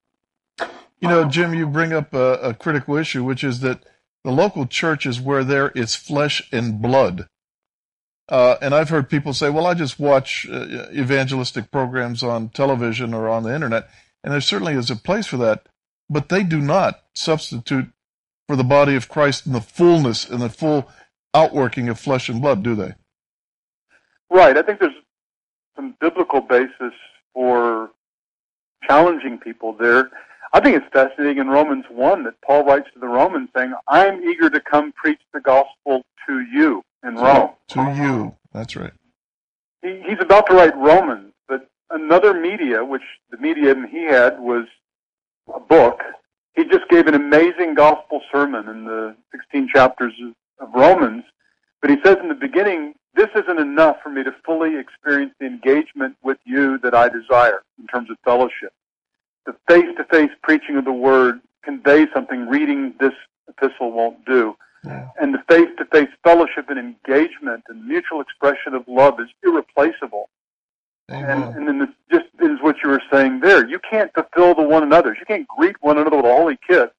You know, Jim, you bring up a, a critical issue, which is that the local church is where there is flesh and blood. Uh, and I've heard people say, well, I just watch uh, evangelistic programs on television or on the internet, and there certainly is a place for that, but they do not substitute for the body of Christ in the fullness and the full outworking of flesh and blood, do they? Right. I think there's some biblical basis for challenging people there. I think it's fascinating in Romans one that Paul writes to the Romans saying, I'm eager to come preach the gospel to you in Rome. To you. That's right. He, he's about to write Romans, but another media, which the medium he had was a book, he just gave an amazing gospel sermon in the sixteen chapters of Romans, but he says in the beginning, this isn't enough for me to fully experience the engagement with you that I desire in terms of fellowship. The face-to-face preaching of the word conveys something reading this epistle won't do. Yeah. And the face-to-face fellowship and engagement and mutual expression of love is irreplaceable. And, and then this just is what you were saying there. You can't fulfill the one another's. You can't greet one another with a holy kiss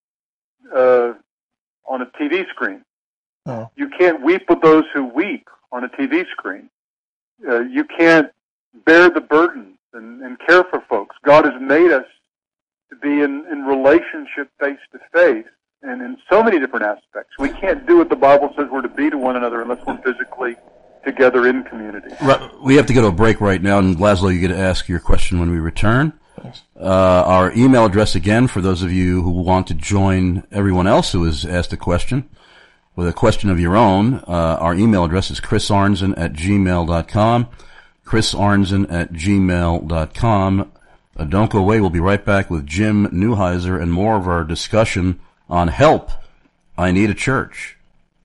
uh, on a T V screen. Oh. You can't weep with those who weep on a T V screen. Uh, you can't bear the burdens and, and care for folks. God has made us to be in, in relationship face-to-face and in so many different aspects. We can't do what the Bible says we're to be to one another unless we're physically together in community. Right. We have to go to a break right now, and Laszlo, you get to ask your question when we return. Uh, our email address again, for those of you who want to join everyone else who has asked a question, with a question of your own. Uh, our email address is chris arnzen at gmail dot com. chris arnzen at gmail dot com. Uh, don't go away. We'll be right back with Jim Neuheiser and more of our discussion on Help, I Need a Church.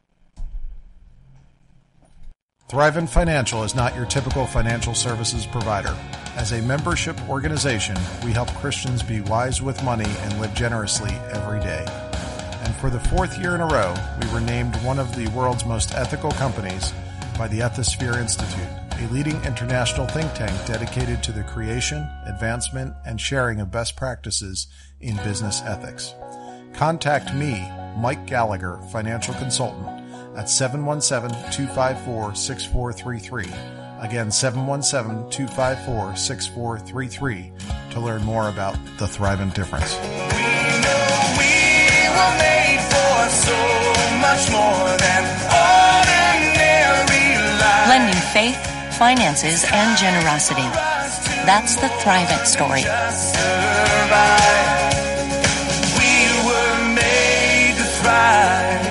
Thrivent Financial is not your typical financial services provider. As a membership organization, we help Christians be wise with money and live generously every day. And for the fourth year in a row, we were named one of the world's most ethical companies by the Ethisphere Institute, a leading international think tank dedicated to the creation, advancement, and sharing of best practices in business ethics. Contact me, Mike Gallagher, financial consultant, at seven one seven, two five four, six four three three. Again, seven one seven, two five four, six four three three to learn more about the Thrivent difference. We know we were made for so much more than ordinary life. Blending faith, finances, and generosity. That's the Thrivent story. We were made to thrive.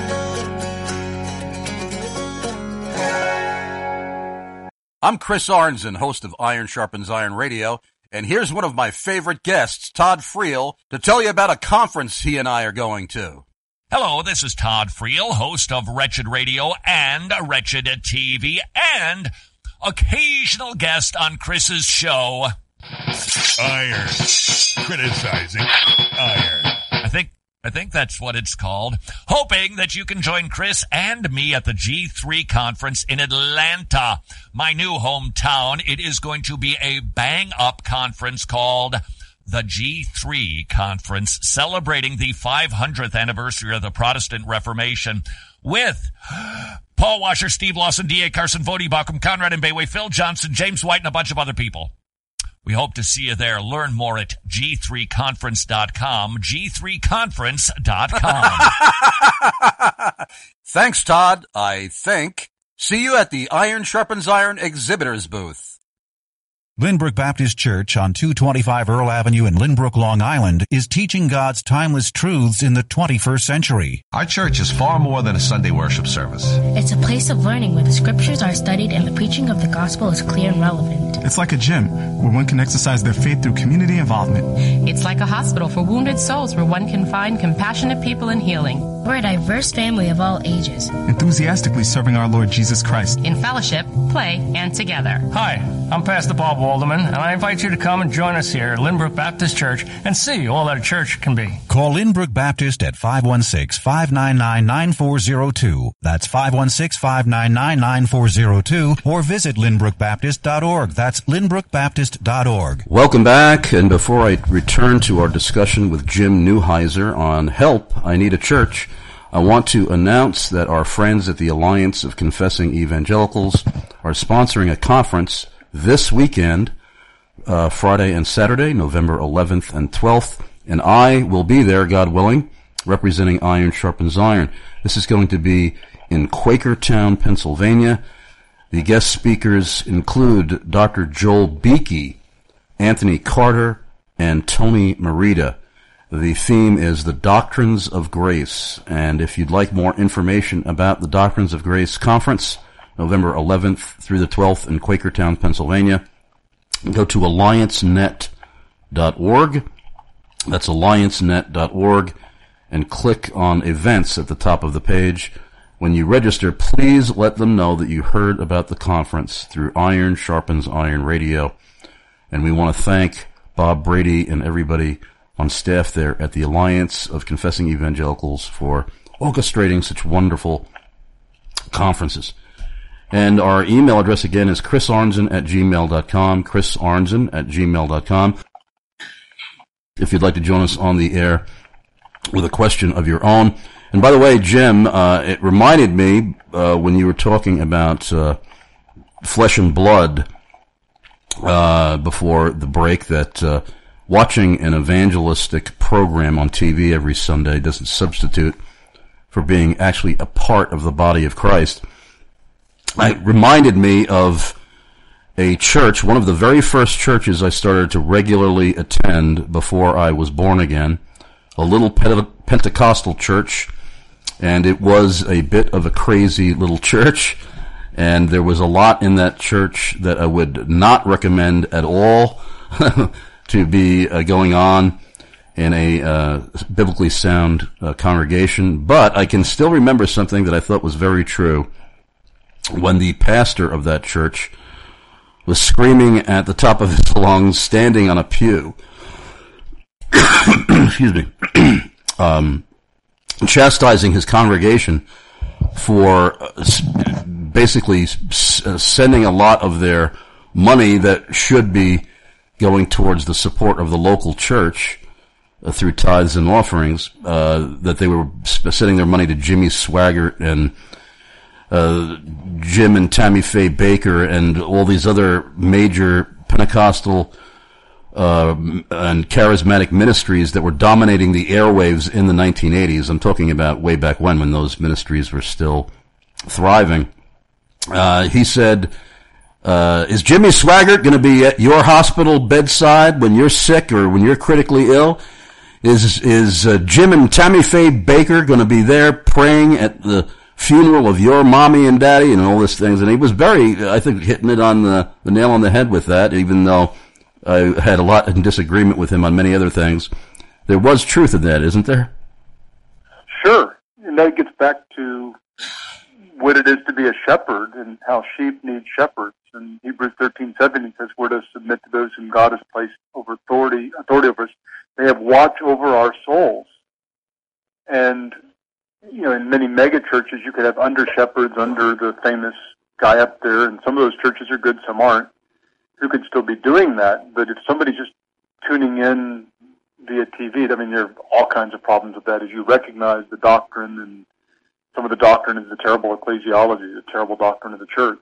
I'm Chris Arnzen, host of Iron Sharpens Iron Radio, and here's one of my favorite guests, Todd Friel, to tell you about a conference he and I are going to. Hello, this is Todd Friel, host of Wretched Radio and Wretched T V, and occasional guest on Chris's show. Iron. Criticizing Iron. I think I think that's what it's called. Hoping that you can join Chris and me at the G three conference in Atlanta, my new hometown. It is going to be a bang-up conference called the G three Conference, celebrating the five hundredth anniversary of the Protestant Reformation with Paul Washer, Steve Lawson, D A Carson, Vody, Bauckham, Conrad and Bayway, Phil Johnson, James White, and a bunch of other people. We hope to see you there. Learn more at G three conference dot com, G three conference dot com. Thanks, Todd, I think. See you at the Iron Sharpens Iron exhibitors booth. Lynbrook Baptist Church on two twenty-five Earl Avenue in Lynbrook, Long Island is teaching God's timeless truths in the twenty-first century. Our church is far more than a Sunday worship service. It's a place of learning where the scriptures are studied and the preaching of the gospel is clear and relevant. It's like a gym where one can exercise their faith through community involvement. It's like a hospital for wounded souls where one can find compassionate people and healing. We're a diverse family of all ages, enthusiastically serving our Lord Jesus Christ in fellowship, play, and together. Hi, I'm Pastor Bob Walderman, and I invite you to come and join us here at Lynbrook Baptist Church and see all that a church can be. Call Lynbrook Baptist at five one six, five nine nine, nine four zero two. That's five one six, five nine nine, nine four zero two, or visit lynbrook baptist dot org. That's lynbrook baptist dot org. Welcome back, and before I return to our discussion with Jim Neuheiser on Help, I Need a Church, I want to announce that our friends at the Alliance of Confessing Evangelicals are sponsoring a conference this weekend, uh, Friday and Saturday, November eleventh and twelfth, and I will be there, God willing, representing Iron Sharpens Iron. This is going to be in Quakertown, Pennsylvania. The guest speakers include Doctor Joel Beakey, Anthony Carter, and Tony Merida. The theme is the Doctrines of Grace, and if you'd like more information about the Doctrines of Grace Conference, November eleventh through the twelfth in Quakertown, Pennsylvania, go to alliance net dot org. That's alliance net dot org, and click on Events at the top of the page. When you register, please let them know that you heard about the conference through Iron Sharpens Iron Radio. And we want to thank Bob Brady and everybody on staff there at the Alliance of Confessing Evangelicals for orchestrating such wonderful conferences. And our email address again is chris arnzen at gmail dot com, chris arnzen at gmail dot com. If you'd like to join us on the air with a question of your own. And by the way, Jim, uh, it reminded me, uh, when you were talking about, uh, flesh and blood, uh, before the break, that, uh, watching an evangelistic program on T V every Sunday doesn't substitute for being actually a part of the body of Christ. It reminded me of a church, one of the very first churches I started to regularly attend before I was born again, a little Pentecostal church And it was a bit of a crazy little church, and there was a lot in that church that I would not recommend at all to be uh, going on in a uh, biblically sound uh, congregation. But I can still remember something that I thought was very true when the pastor of that church was screaming at the top of his lungs, standing on a pew, excuse me, um, chastising his congregation for uh, basically s- uh, sending a lot of their money that should be going towards the support of the local church uh, through tithes and offerings, uh, that they were sending their money to Jimmy Swaggart and uh, Jim and Tammy Faye Baker and all these other major Pentecostal uh, and charismatic ministries that were dominating the airwaves in the nineteen eighties. I'm talking about way back when, when those ministries were still thriving. Uh, he said, uh, is Jimmy Swaggart going to be at your hospital bedside when you're sick or when you're critically ill? Is, is uh, Jim and Tammy Faye Baker going to be there praying at the funeral of your mommy and daddy and all these things? And he was very, I think, hitting it on the, the nail on the head with that, even though I had a lot in disagreement with him on many other things. There was truth in that, isn't there? Sure. And that gets back to what it is to be a shepherd and how sheep need shepherds. And Hebrews thirteen seventeen says we're to submit to those whom God has placed over authority, authority over us. They have watch over our souls. And, you know, in many mega churches, you could have under shepherds under the famous guy up there, and some of those churches are good, some aren't, who could still be doing that. But if somebody's just tuning in via T V, I mean, there are all kinds of problems with that as you recognize the doctrine, and some of the doctrine is the terrible ecclesiology, the terrible doctrine of the church.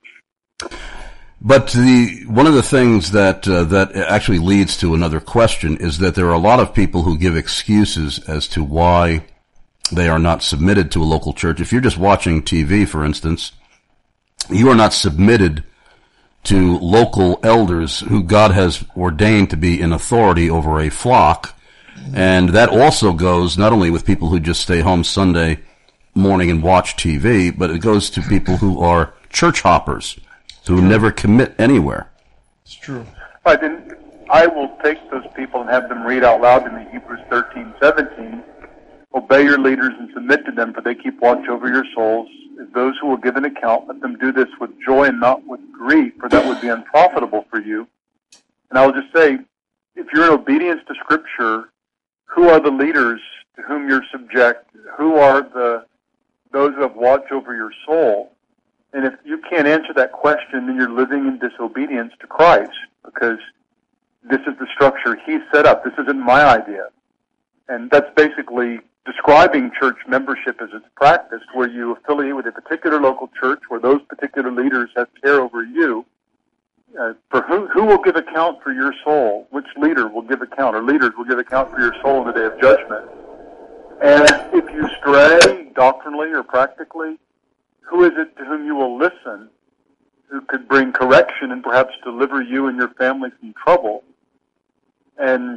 But the one of the things that uh, that actually leads to another question is that there are a lot of people who give excuses as to why they are not submitted to a local church. If you're just watching T V, for instance, you are not submitted to local elders who God has ordained to be in authority over a flock. And that also goes not only with people who just stay home Sunday morning and watch T V, but it goes to people who are church hoppers, who never commit anywhere. It's true. Right, and I will take those people and have them read out loud to me Hebrews thirteen seventeen. Obey your leaders and submit to them, for they keep watch over your souls. As those who will give an account, let them do this with joy and not with grief, for that would be unprofitable for you. And I will just say, if you're in obedience to Scripture, who are the leaders to whom you're subject? Who are the those who have watch over your soul? And if you can't answer that question, then you're living in disobedience to Christ, because this is the structure He set up. This isn't my idea. And that's basically describing church membership as it's practiced, where you affiliate with a particular local church where those particular leaders have care over you. Uh, for who, who will give account for your soul? Which leader will give account, or leaders will give account for your soul in the day of judgment? And if you stray doctrinally or practically, who is it to whom you will listen, who could bring correction and perhaps deliver you and your family from trouble? And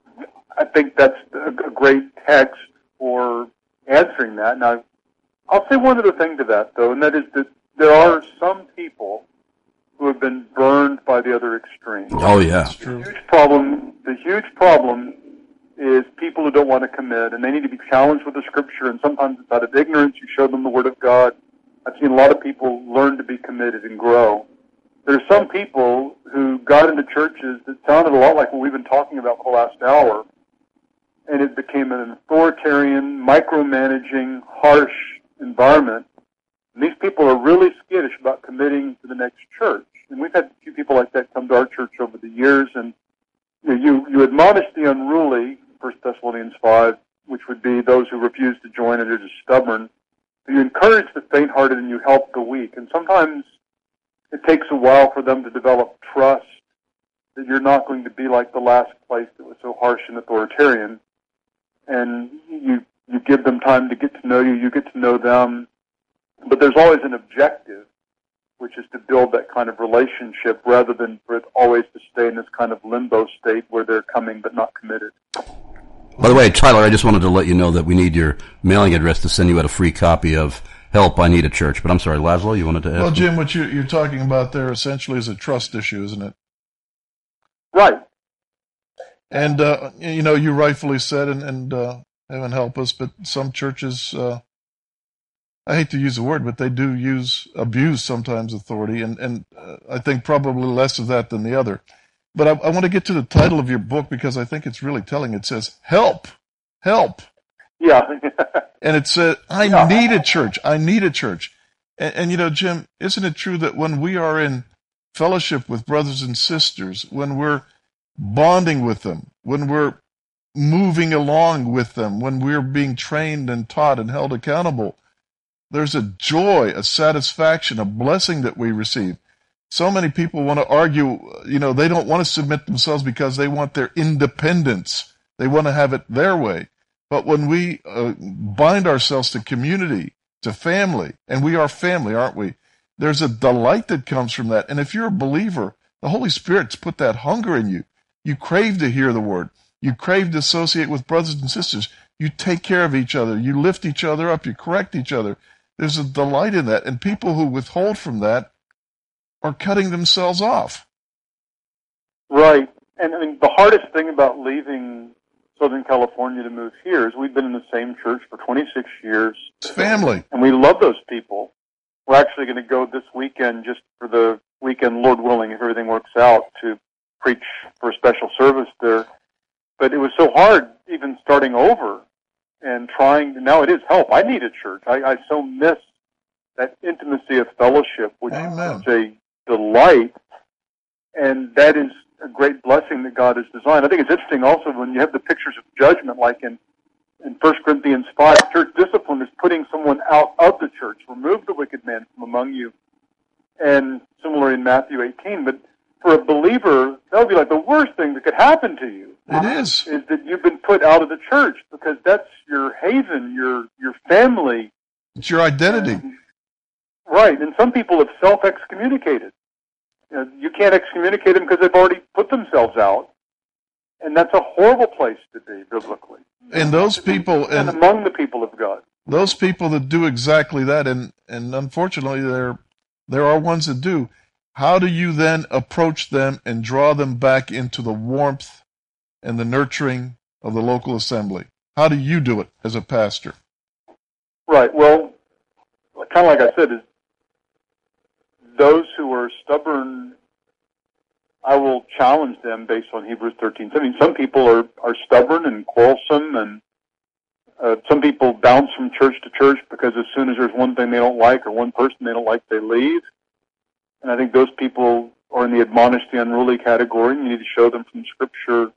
I think that's a great text for answering that. Now, I'll say one other thing to that, though, and that is that there are some people who have been burned by the other extreme. Oh, yeah. The huge problem, the huge problem is people who don't want to commit, and they need to be challenged with the Scripture, and sometimes it's out of ignorance. You show them the Word of God. I've seen a lot of people learn to be committed and grow. There's some people who got into churches that sounded a lot like what we've been talking about for the last hour, and it became an authoritarian, micromanaging, harsh environment. And these people are really skittish about committing to the next church. And we've had a few people like that come to our church over the years, and you, you, you admonish the unruly, First Thessalonians five, which would be those who refuse to join and are just stubborn. You encourage the faint-hearted and you help the weak. And sometimes it takes a while for them to develop trust that you're not going to be like the last place that was so harsh and authoritarian. And you you give them time to get to know you, you get to know them. But there's always an objective, which is to build that kind of relationship rather than for it always to stay in this kind of limbo state where they're coming but not committed. By the way, Tyler, I just wanted to let you know that we need your mailing address to send you out a free copy of Help, I Need a Church. But I'm sorry, Laszlo, you wanted to ask? Well, Jim, what you, you're talking about there essentially is a trust issue, isn't it? Right. And, uh, you know, you rightfully said, and, and uh, heaven help us, but some churches, uh, I hate to use the word, but they do use, abuse sometimes authority, and, and uh, I think probably less of that than the other. But I, I want to get to the title of your book because I think it's really telling. It says, Help, Help. Yeah. And it says, I yeah. need a church, I need a church. And, and, you know, Jim, isn't it true that when we are in fellowship with brothers and sisters, when we're bonding with them, when we're moving along with them, when we're being trained and taught and held accountable, there's a joy, a satisfaction, a blessing that we receive. So many people want to argue, you know, they don't want to submit themselves because they want their independence. They want to have it their way. But when we uh, bind ourselves to community, to family, and we are family, aren't we? There's a delight that comes from that. And if you're a believer, the Holy Spirit's put that hunger in you. You crave to hear the word. You crave to associate with brothers and sisters. You take care of each other. You lift each other up. You correct each other. There's a delight in that. And people who withhold from that are cutting themselves off. Right. And I mean, the hardest thing about leaving Southern California to move here is we've been in the same church for twenty-six years. It's family. And we love those people. We're actually going to go this weekend, just for the weekend, Lord willing, if everything works out, to preach for a special service there. But it was so hard even starting over and trying. Now it is Help. I need a church. I, I so miss that intimacy of fellowship, which Amen. is a delight, and that is a great blessing that God has designed. I think it's interesting also when you have the pictures of judgment, like in, in First Corinthians five, church discipline is putting someone out of the church. Remove the wicked man from among you. And similarly in Matthew eighteen. But for a believer, that would be like the worst thing that could happen to you. It is. Is that you've been put out of the church, because that's your haven, your your family. It's your identity. And, right. And some people have self-excommunicated. You know, you can't excommunicate them because they've already put themselves out. And that's a horrible place to be, biblically. And those people... And, and among the people of God. Those people that do exactly that, and, and unfortunately there, there are ones that do, how do you then approach them and draw them back into the warmth and the nurturing of the local assembly? How do you do it as a pastor? Right. Well, kind of like I said, is those who are stubborn, I will challenge them based on Hebrews thirteen. I mean, some people are, are stubborn and quarrelsome, and uh, some people bounce from church to church because as soon as there's one thing they don't like or one person they don't like, they leave. And I think those people are in the admonish the unruly category, and you need to show them from Scripture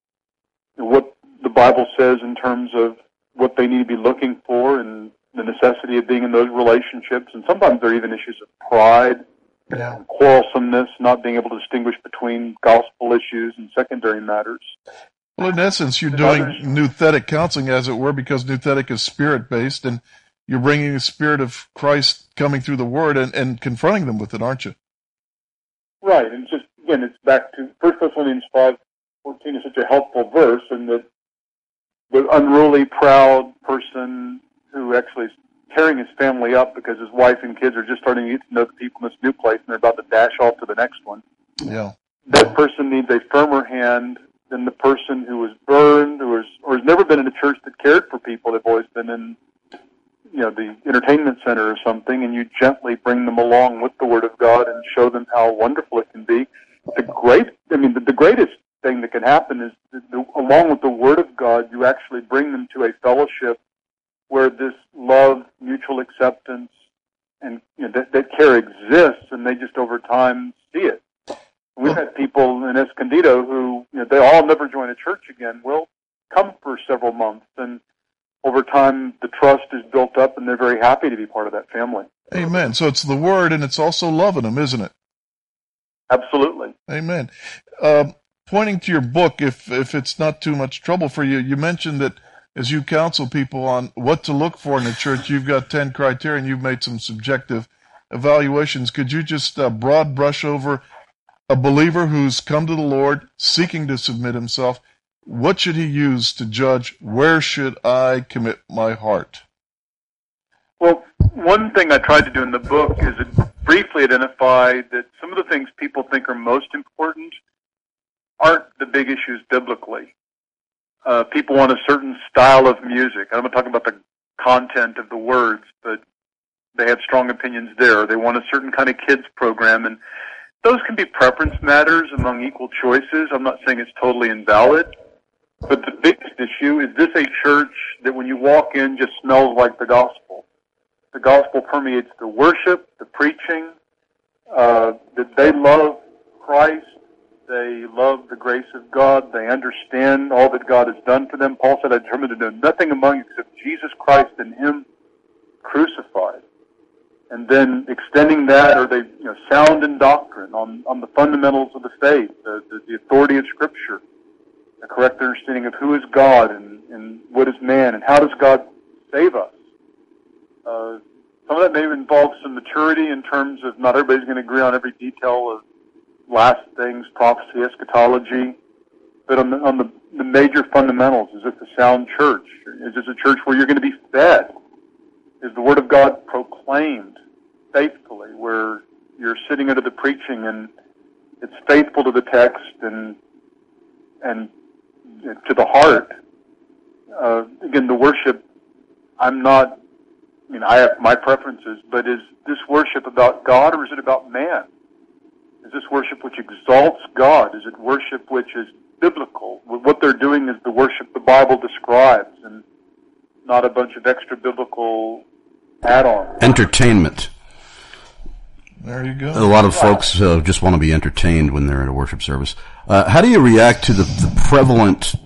what the Bible says in terms of what they need to be looking for and the necessity of being in those relationships. And sometimes there are even issues of pride, yeah. quarrelsomeness, not being able to distinguish between gospel issues and secondary matters. Well, in essence, you're doing nouthetic counseling, as it were, because nouthetic is spirit-based, and you're bringing the Spirit of Christ coming through the Word and, and confronting them with it, aren't you? Right, and just, again, it's back to First Thessalonians five fourteen is such a helpful verse, and that the unruly, proud person who actually is tearing his family up because his wife and kids are just starting to get to know the people in this new place, and they're about to dash off to the next one. Yeah. That person needs a firmer hand than the person who was burned, who was, or has never been in a church that cared for people. They've always been in, you know, the entertainment center or something, and you gently bring them along with the Word of God and show them how wonderful it can be. The great, I mean, the, the greatest thing that can happen is, that the, along with the Word of God, you actually bring them to a fellowship where this love, mutual acceptance, and you know, that, that care exists, and they just over time see it. We've had people in Escondido who, you know, they all never join a church again. Well, come for several months, and over time the trust is built up, and they're very happy to be part of that family. Amen. So it's the Word, and it's also loving them, isn't it? Absolutely. Amen. Uh, pointing to your book, if if it's not too much trouble for you, you mentioned that as you counsel people on what to look for in a church, you've got ten criteria, and you've made some subjective evaluations. Could you just uh, broad brush over a believer who's come to the Lord, seeking to submit himself? what should he use to judge where should I commit my heart? Well, one thing I tried to do in the book is briefly identify that some of the things people think are most important aren't the big issues biblically. Uh, people want a certain style of music. I'm not talking about the content of the words, but they have strong opinions there. They want a certain kind of kids program, and those can be preference matters among equal choices. I'm not saying it's totally invalid, but the biggest issue is this a church that when you walk in just smells like the gospel. The gospel permeates the worship, the preaching, uh, that they love Christ, they love the grace of God, they understand all that God has done for them. Paul said, I determined to know nothing among you except Jesus Christ and Him crucified. And then extending that, are they you know, sound in doctrine on, on the fundamentals of the faith, the, the, the authority of Scripture, a correct understanding of who is God and, and what is man, and how does God save us? Uh, some of that may involve some maturity in terms of not everybody's going to agree on every detail of last things, prophecy, eschatology, but on the, on the, the major fundamentals, is this a sound church? Is this a church where you're going to be fed? Is the Word of God proclaimed faithfully, where you're sitting under the preaching and it's faithful to the text and and to the heart? Uh, again, the worship, I'm not, I mean, I have my preferences, but is this worship about God or is it about man? Is this worship which exalts God? Is it worship which is biblical? What they're doing is the worship the Bible describes and not a bunch of extra biblical add-ons. Entertainment. There you go. A lot of folks uh, just want to be entertained when they're at a worship service. Uh, how do you react to the, the prevalent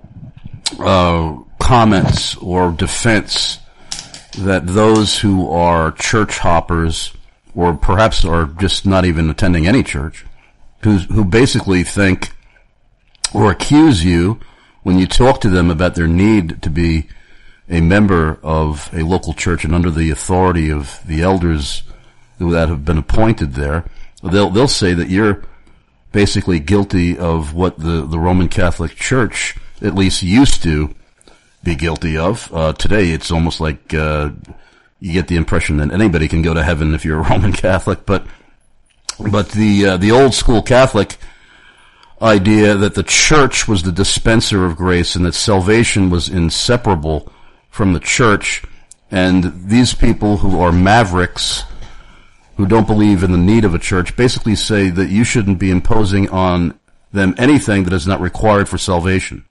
uh, comments or defense that those who are church hoppers, or perhaps are just not even attending any church, who who basically think or accuse you when you talk to them about their need to be a member of a local church and under the authority of the elders that have been appointed there, they'll they'll say that you're basically guilty of what the, the Roman Catholic Church at least used to be guilty of. Uh, today it's almost like uh, you get the impression that anybody can go to heaven if you're a Roman Catholic, but but the uh, the old school Catholic idea that the church was the dispenser of grace and that salvation was inseparable from the church, and these people who are mavericks, who don't believe in the need of a church, basically say that you shouldn't be imposing on them anything that is not required for salvation.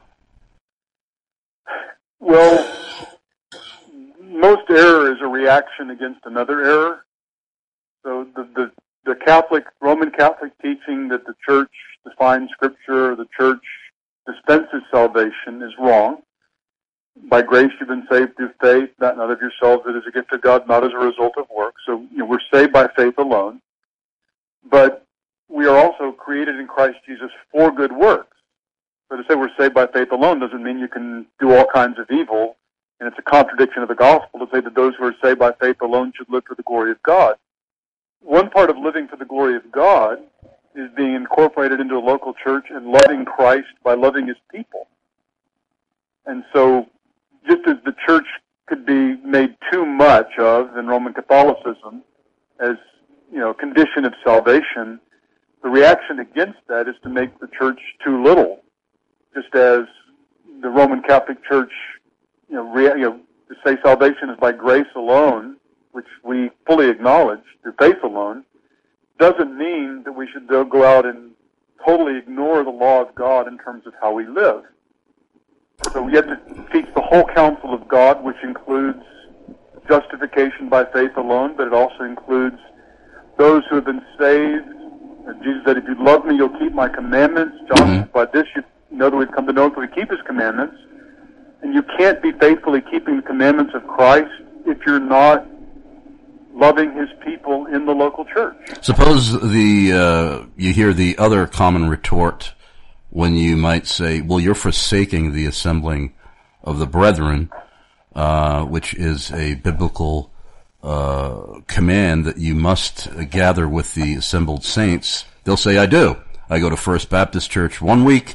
Well, most error is a reaction against another error. So the, the, the Catholic, Roman Catholic teaching that the church defines Scripture, or the church dispenses salvation, is wrong. By grace you've been saved through faith, not, not of yourselves, it is a gift of God, not as a result of work. So you know, we're saved by faith alone. But we are also created in Christ Jesus for good works. So to say we're saved by faith alone doesn't mean you can do all kinds of evil, and it's a contradiction of the gospel to say that those who are saved by faith alone should live for the glory of God. One part of living for the glory of God is being incorporated into a local church and loving Christ by loving His people. And so just as the church could be made too much of in Roman Catholicism as, you know, a condition of salvation, the reaction against that is to make the church too little. Just as the Roman Catholic Church, you know, rea- you know, to say salvation is by grace alone, which we fully acknowledge, through faith alone, doesn't mean that we should go out and totally ignore the law of God in terms of how we live. So we have to teach the whole counsel of God, which includes justification by faith alone, but it also includes those who have been saved. And Jesus said, if you love me, you'll keep my commandments. John, mm-hmm. by this you know that we've come to know him, so we keep his commandments. And you can't be faithfully keeping the commandments of Christ if you're not loving his people in the local church. Suppose the uh, you hear the other common retort when you might say, well, you're forsaking the assembling of the brethren, uh, which is a biblical uh, command that you must gather with the assembled saints. They'll say, I do. I go to First Baptist Church one week,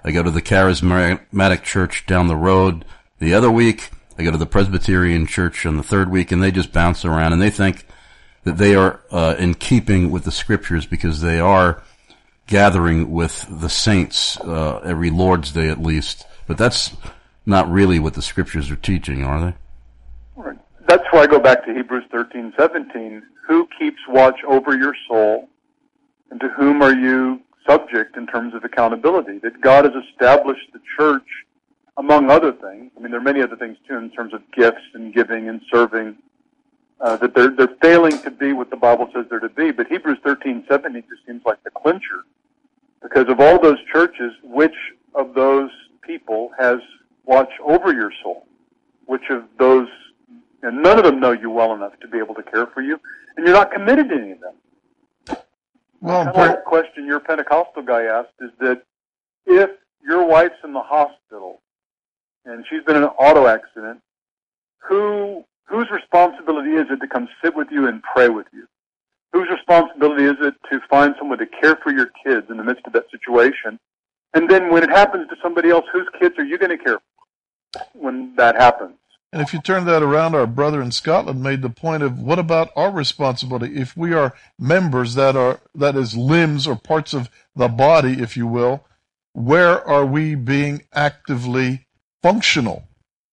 I go to the Charismatic Church down the road the other week. I go to the Presbyterian Church on the third week, and they just bounce around, and they think that they are uh, in keeping with the Scriptures because they are gathering with the saints uh, every Lord's Day at least. But that's not really what the Scriptures are teaching, are they? Right. That's why I go back to Hebrews thirteen seventeen. Who keeps watch over your soul, and to whom are you subject in terms of accountability? That God has established the church, among other things. I mean, there are many other things, too, in terms of gifts and giving and serving, uh, that they're, they're failing to be what the Bible says they're to be. But Hebrews thirteen seventeen just seems like the clincher. Because of all those churches, which of those people has watch over your soul? Which of those, and none of them know you well enough to be able to care for you, and you're not committed to any of them. Well, kind of like the question your Pentecostal guy asked is that if your wife's in the hospital and she's been in an auto accident, who whose responsibility is it to come sit with you and pray with you? Whose responsibility is it to find someone to care for your kids in the midst of that situation? And then when it happens to somebody else, whose kids are you going to care for when that happens? And if you turn that around, our brother in Scotland made the point of what about our responsibility? If we are members that are, that is limbs or parts of the body, if you will, where are we being actively functional?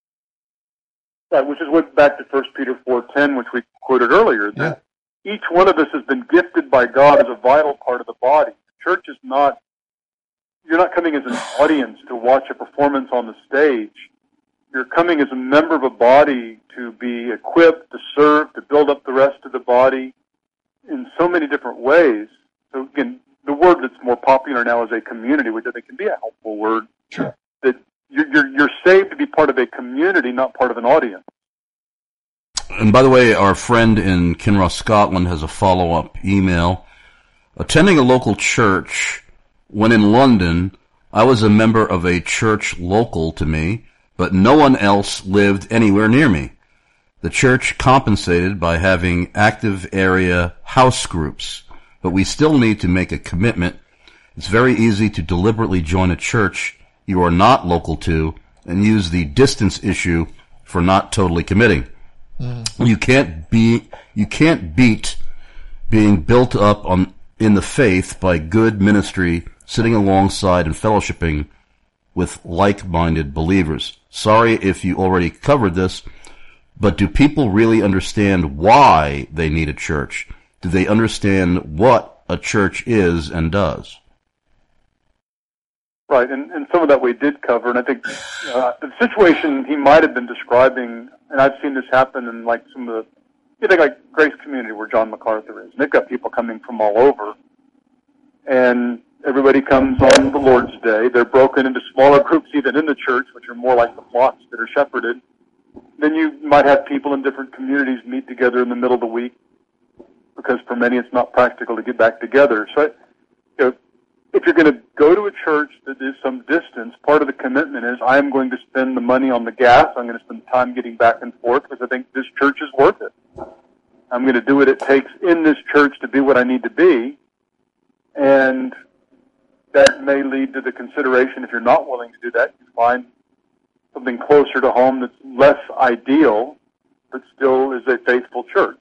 Right, which is what back to First Peter four ten, which we quoted earlier, that yeah. each one of us has been gifted by God as a vital part of the body. The church is not, you're not coming as an audience to watch a performance on the stage. You're coming as a member of a body to be equipped, to serve, to build up the rest of the body in so many different ways. So again, the word that's more popular now is a community, which I think can be a helpful word. Sure. That you're, you're, you're saved to be part of a community, not part of an audience. And by the way, our friend in Kinross, Scotland has a follow-up email. Attending a local church, when in London, I was a member of a church local to me, but no one else lived anywhere near me. The church compensated by having active area house groups, but we still need to make a commitment. It's very easy to deliberately join a church you are not local to and use the distance issue for not totally committing. Mm. You can't be, you can't beat being built up on in the faith by good ministry, sitting alongside and fellowshipping with like-minded believers. Sorry if you already covered this, but do people really understand why they need a church? Do they understand what a church is and does? Right, and, and some of that we did cover, and I think uh, the situation he might have been describing, and I've seen this happen in like some of the, you think like Grace Community where John MacArthur is, and they've got people coming from all over, and everybody comes on the Lord's Day. They're broken into smaller groups even in the church, which are more like the flocks that are shepherded. Then you might have people in different communities meet together in the middle of the week, because for many it's not practical to get back together. So, you know, if you're going to go to a church that is some distance, part of the commitment is I am going to spend the money on the gas. I'm going to spend time getting back and forth because I think this church is worth it. I'm going to do what it takes in this church to be what I need to be. And that may lead to the consideration, if you're not willing to do that, you find something closer to home that's less ideal, but still is a faithful church.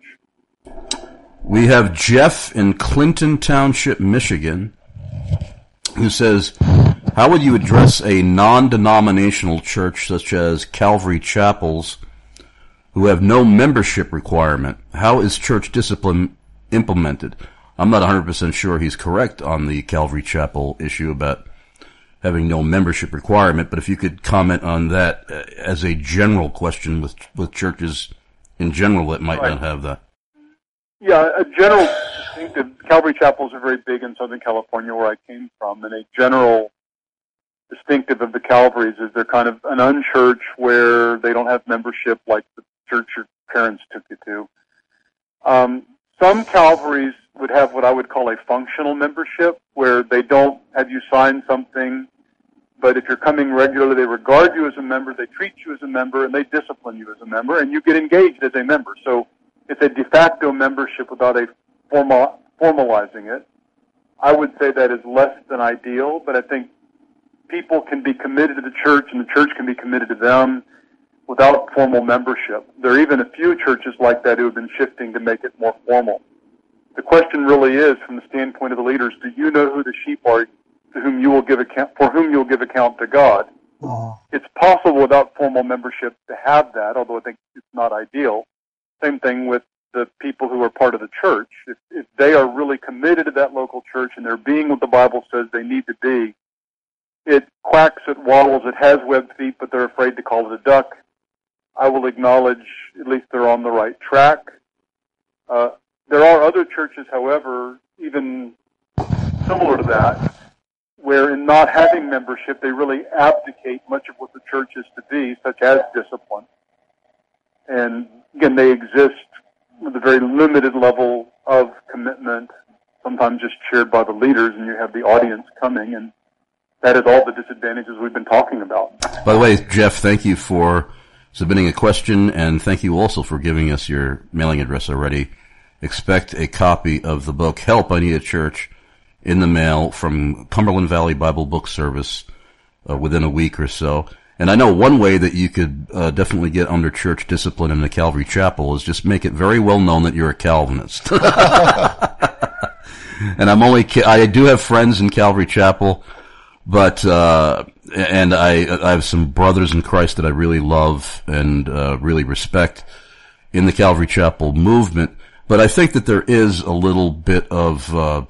We have Jeff in Clinton Township, Michigan, who says, how would you address a non-denominational church such as Calvary Chapels who have no membership requirement? How is church discipline implemented? I'm not one hundred percent sure he's correct on the Calvary Chapel issue about having no membership requirement, but if you could comment on that as a general question with with churches in general that might right. not have that. Yeah, a general distinctive, Calvary Chapels are very big in Southern California where I came from, and a general distinctive of the Calvaries is they're kind of an unchurch where they don't have membership like the church your parents took you to. Um, some Calvaries would have what I would call a functional membership, where they don't have you sign something, but if you're coming regularly, they regard you as a member, they treat you as a member, and they discipline you as a member, and you get engaged as a member. So it's a de facto membership without a formal, formalizing it. I would say that is less than ideal, but I think people can be committed to the church and the church can be committed to them without formal membership. There are even a few churches like that who have been shifting to make it more formal. The question really is, from the standpoint of the leaders, do you know who the sheep are to whom you will give account, for whom you will give account to God? Uh-huh. It's possible without formal membership to have that, although I think it's not ideal. Same thing with the people who are part of the church. If, if they are really committed to that local church and they're being what the Bible says they need to be, it quacks, it waddles, it has webbed feet, but they're afraid to call it a duck. I will acknowledge at least they're on the right track. Uh, there are other churches, however, even similar to that, where in not having membership, they really abdicate much of what the church is to be, such as discipline. And again, they exist with a very limited level of commitment, sometimes just cheered by the leaders, and you have the audience coming, and that is all the disadvantages we've been talking about. By the way, Jeff, thank you for submitting a question, and thank you also for giving us your mailing address already. Expect a copy of the book, Help, I Need a Church, in the mail from Cumberland Valley Bible Book Service uh, within a week or so. And I know one way that you could uh, definitely get under church discipline in the Calvary Chapel is just make it very well known that you're a Calvinist. And I'm only, I do have friends in Calvary Chapel, but, uh, and I, I have some brothers in Christ that I really love and, uh, really respect in the Calvary Chapel movement. But I think that there is a little bit of, uh,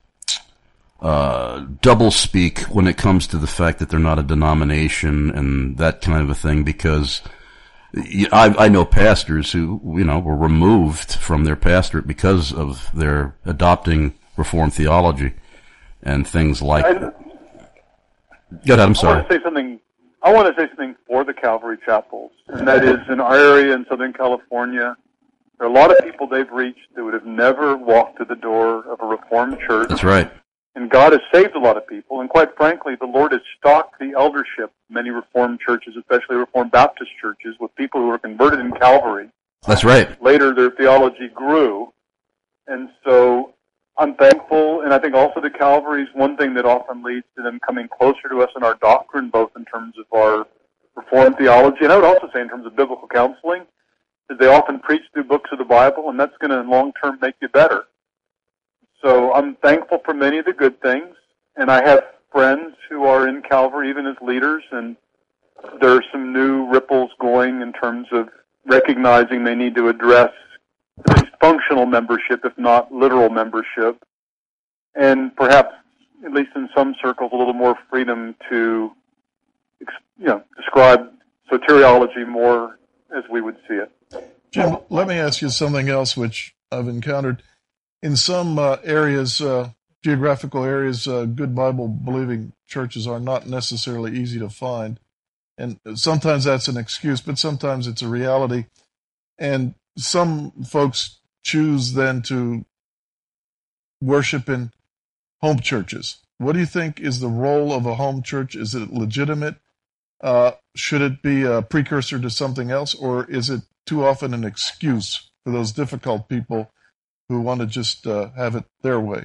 uh, double speak when it comes to the fact that they're not a denomination and that kind of a thing, because I, I know pastors who, you know, were removed from their pastorate because of their adopting Reformed theology and things like I, that. Go ahead, I'm sorry. I want to say something. I want to say something for the Calvary Chapels, and that is in our area in Southern California, there are a lot of people they've reached that would have never walked through the door of a Reformed church. That's right. And God has saved a lot of people, and quite frankly, the Lord has stocked the eldership of many Reformed churches, especially Reformed Baptist churches, with people who were converted in Calvary. That's right. Later, their theology grew, and so I'm thankful, and I think also the Calvary is one thing that often leads to them coming closer to us in our doctrine, both in terms of our Reformed theology, and I would also say in terms of biblical counseling, is they often preach through books of the Bible, and that's going to, in long term, make you better. So I'm thankful for many of the good things, and I have friends who are in Calvary, even as leaders, and there are some new ripples going in terms of recognizing they need to address at least functional membership, if not literal membership, and perhaps, at least in some circles, a little more freedom to, you know, describe soteriology more as we would see it. Jim, let me ask you something else which I've encountered. In some uh, areas, uh, geographical areas, uh, good Bible-believing churches are not necessarily easy to find. And sometimes that's an excuse, but sometimes it's a reality. And some folks choose then to worship in home churches. What do you think is the role of a home church? Is it legitimate? Uh, should it be a precursor to something else? Or is it too often an excuse for those difficult people who want to just uh, have it their way?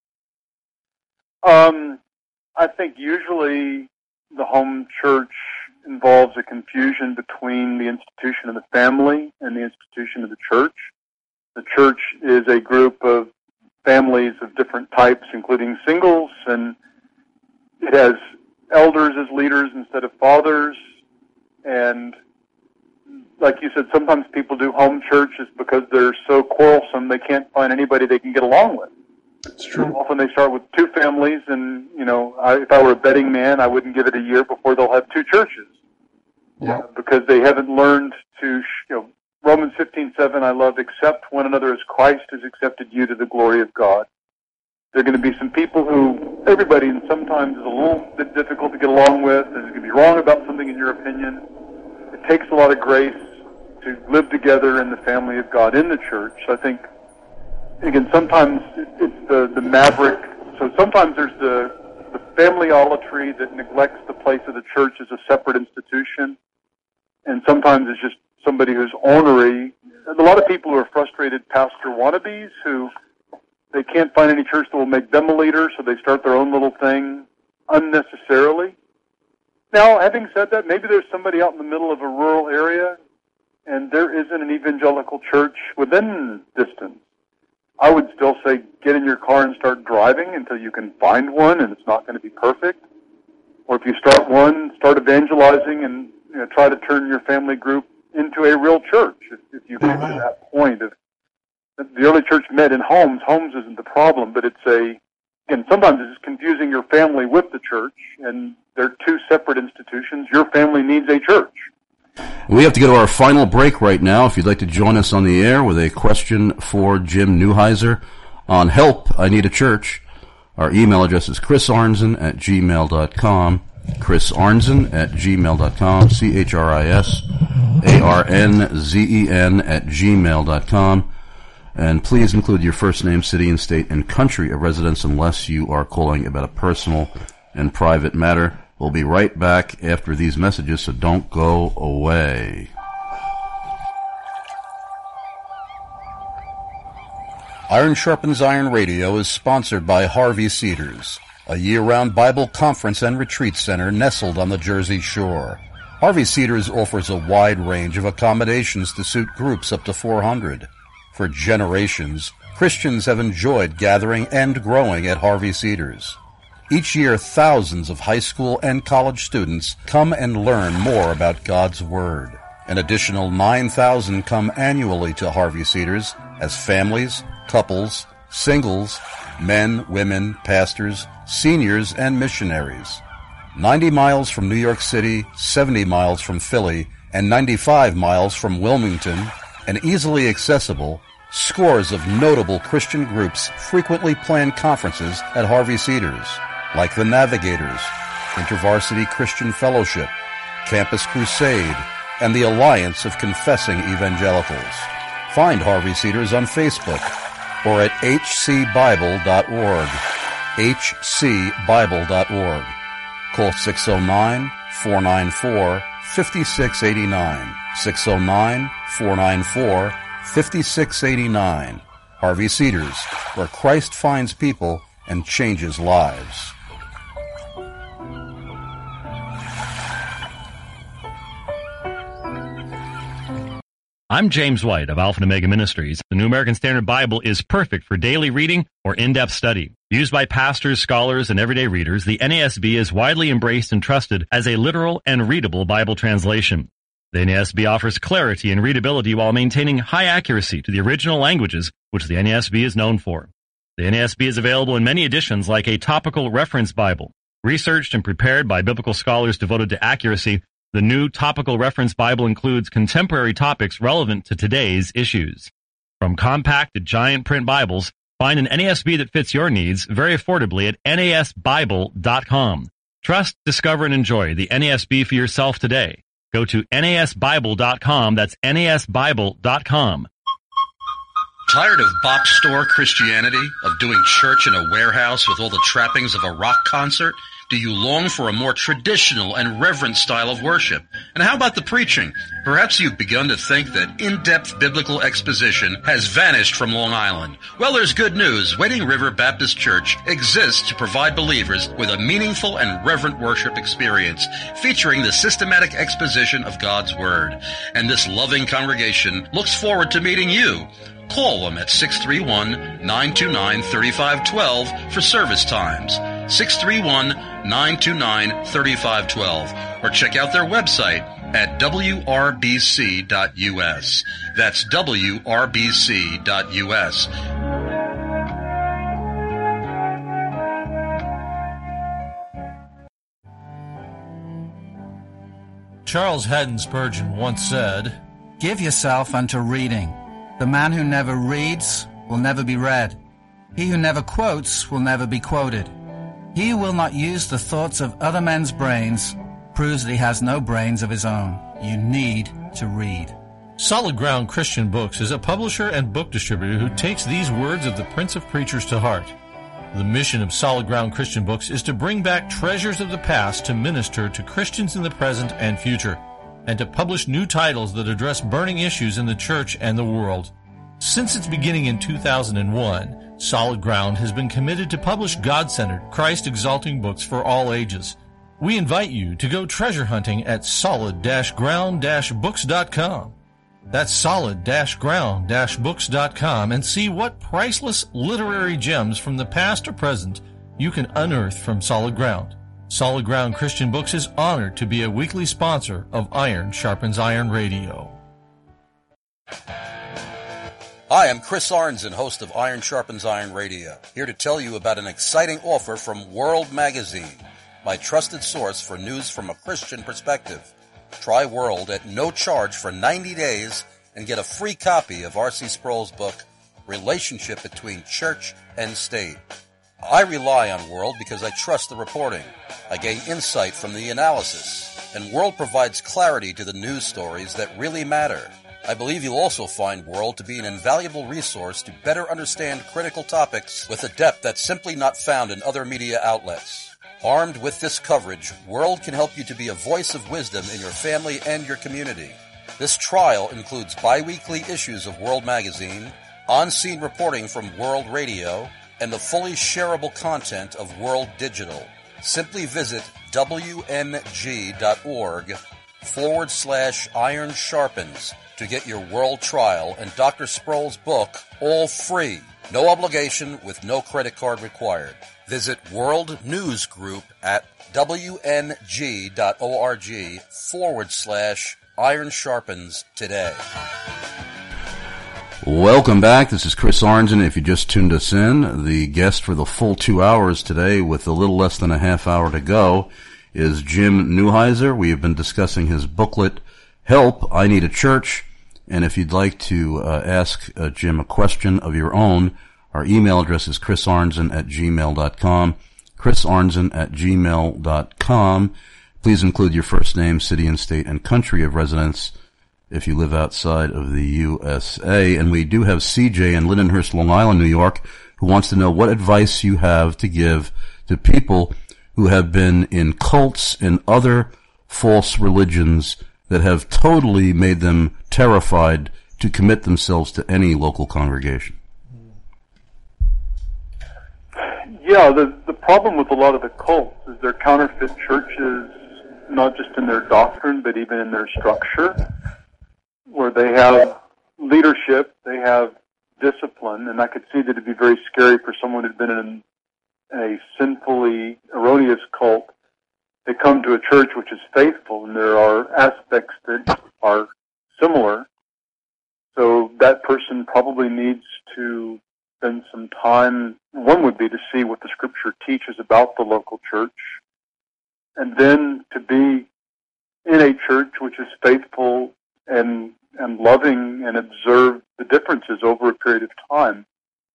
Um, I think usually the home church involves a confusion between the institution of the family and the institution of the church. The church is a group of families of different types, including singles, and it has elders as leaders instead of fathers. And like you said, sometimes people do home churches because they're so quarrelsome they can't find anybody they can get along with. It's true. Often they start with two families, and, you know, I, if I were a betting man, I wouldn't give it a year before they'll have two churches. Yeah. Uh, because they haven't learned to, you know, Romans fifteen seven, I love, accept one another as Christ has accepted you to the glory of God. There are going to be some people who, everybody sometimes is a little bit difficult to get along with, and is going to be wrong about something in your opinion. It takes a lot of grace to live together in the family of God in the church. I think, again, sometimes it's the, the maverick. So sometimes there's the, the familyolatry that neglects the place of the church as a separate institution. And sometimes it's just somebody who's ornery. There's a lot of people who are frustrated pastor wannabes who they can't find any church that will make them a leader, so they start their own little thing unnecessarily. Now, having said that, maybe there's somebody out in the middle of a rural area and there isn't an evangelical church within distance. I would still say get in your car and start driving until you can find one, and it's not going to be perfect. Or if you start one, start evangelizing and you know, try to turn your family group into a real church. If, if you get to that point of the early church met in homes, homes isn't the problem, but it's a, again, sometimes it's confusing your family with the church, and they're two separate institutions. Your family needs a church. We have to go to our final break right now. If you'd like to join us on the air with a question for Jim Neuheiser on Help, I Need a Church, our email address is chris arnzen at gmail dot com. Chris Arnzen at gmail dot com. C H R I S A R N Z E N at gmail dot com. And please include your first name, city and state, and country of residence unless you are calling about a personal and private matter. We'll be right back after these messages, so don't go away. Iron Sharpens Iron Radio is sponsored by Harvey Cedars, a year-round Bible conference and retreat center nestled on the Jersey Shore. Harvey Cedars offers a wide range of accommodations to suit groups up to four hundred. For generations, Christians have enjoyed gathering and growing at Harvey Cedars. Each year, thousands of high school and college students come and learn more about God's Word. An additional nine thousand come annually to Harvey Cedars as families, couples, singles, men, women, pastors, seniors, and missionaries. ninety miles from New York City, seventy miles from Philly, and ninety-five miles from Wilmington, and easily accessible, scores of notable Christian groups frequently plan conferences at Harvey Cedars, like the Navigators, InterVarsity Christian Fellowship, Campus Crusade, and the Alliance of Confessing Evangelicals. Find Harvey Cedars on Facebook or at h c bible dot org, h c bible dot org. Call six oh nine, four nine four, five six eight nine, six oh nine, four nine four, five six eight nine. Harvey Cedars, where Christ finds people and changes lives. I'm James White of Alpha and Omega Ministries. The New American Standard Bible is perfect for daily reading or in-depth study. Used by pastors, scholars, and everyday readers, the N A S B is widely embraced and trusted as a literal and readable Bible translation. The N A S B offers clarity and readability while maintaining high accuracy to the original languages, which the N A S B is known for. The N A S B is available in many editions like a topical reference Bible. Researched and prepared by biblical scholars devoted to accuracy, the new Topical Reference Bible includes contemporary topics relevant to today's issues. From compact to giant print Bibles, find an N A S B that fits your needs very affordably at N A S Bible dot com. Trust, discover, and enjoy the N A S B for yourself today. Go to N A S Bible dot com. That's N A S Bible dot com. Tired of box store Christianity, of doing church in a warehouse with all the trappings of a rock concert? Do you long for a more traditional and reverent style of worship? And how about the preaching? Perhaps you've begun to think that in-depth biblical exposition has vanished from Long Island. Well, there's good news. Wading River Baptist Church exists to provide believers with a meaningful and reverent worship experience featuring the systematic exposition of God's Word. And this loving congregation looks forward to meeting you. Call them at six three one, nine two nine, three five one two for service times. six three one, nine two nine, three five one two, or check out their website at w r b c dot u s. That's w r b c dot u s. Charles Haddon Spurgeon once said, "Give yourself unto reading. The man who never reads will never be read. He who never quotes will never be quoted. He who will not use the thoughts of other men's brains proves that he has no brains of his own. You need to read." Solid Ground Christian Books is a publisher and book distributor who takes these words of the Prince of Preachers to heart. The mission of Solid Ground Christian Books is to bring back treasures of the past to minister to Christians in the present and future, and to publish new titles that address burning issues in the church and the world. Since its beginning in two thousand one, Solid Ground has been committed to publish God-centered, Christ-exalting books for all ages. We invite you to go treasure hunting at solid ground books dot com. That's solid ground books dot com and see what priceless literary gems from the past or present you can unearth from Solid Ground. Solid Ground Christian Books is honored to be a weekly sponsor of Iron Sharpens Iron Radio. Hi, I'm Chris Arnzen, host of Iron Sharpens Iron Radio, here to tell you about an exciting offer from World Magazine, my trusted source for news from a Christian perspective. Try World at no charge for ninety days and get a free copy of R C Sproul's book, Relationship Between Church and State. I rely on World because I trust the reporting. I gain insight from the analysis, and World provides clarity to the news stories that really matter. I believe you'll also find World to be an invaluable resource to better understand critical topics with a depth that's simply not found in other media outlets. Armed with this coverage, World can help you to be a voice of wisdom in your family and your community. This trial includes bi-weekly issues of World Magazine, on-scene reporting from World Radio, and the fully shareable content of World Digital. Simply visit wmg.org forward slash iron sharpens to get your World trial and Doctor Sproul's book all free. No obligation with no credit card required. Visit World News Group at wmg.org forward slash iron sharpens today. Welcome back. This is Chris Arnzen. If you just tuned us in, the guest for the full two hours today with a little less than a half hour to go is Jim Neuheiser. We have been discussing his booklet, Help, I Need a Church. And if you'd like to uh, ask uh, Jim a question of your own, our email address is chrisarnzen at gmail dot com, chrisarnzen at gmail dot com. Please include your first name, city and state, and country of residence if you live outside of the U S A. And we do have C J in Lindenhurst, Long Island, New York, who wants to know what advice you have to give to people who have been in cults and other false religions that have totally made them terrified to commit themselves to any local congregation. Yeah, the the problem with a lot of the cults is they're counterfeit churches, not just in their doctrine, but even in their structure, where they have leadership, they have discipline, and I could see that it'd be very scary for someone who'd been in a sinfully erroneous cult. They come to a church which is faithful, and there are aspects that are similar. So that person probably needs to spend some time. One would be to see what the Scripture teaches about the local church, and then to be in a church which is faithful and and loving and observe the differences over a period of time.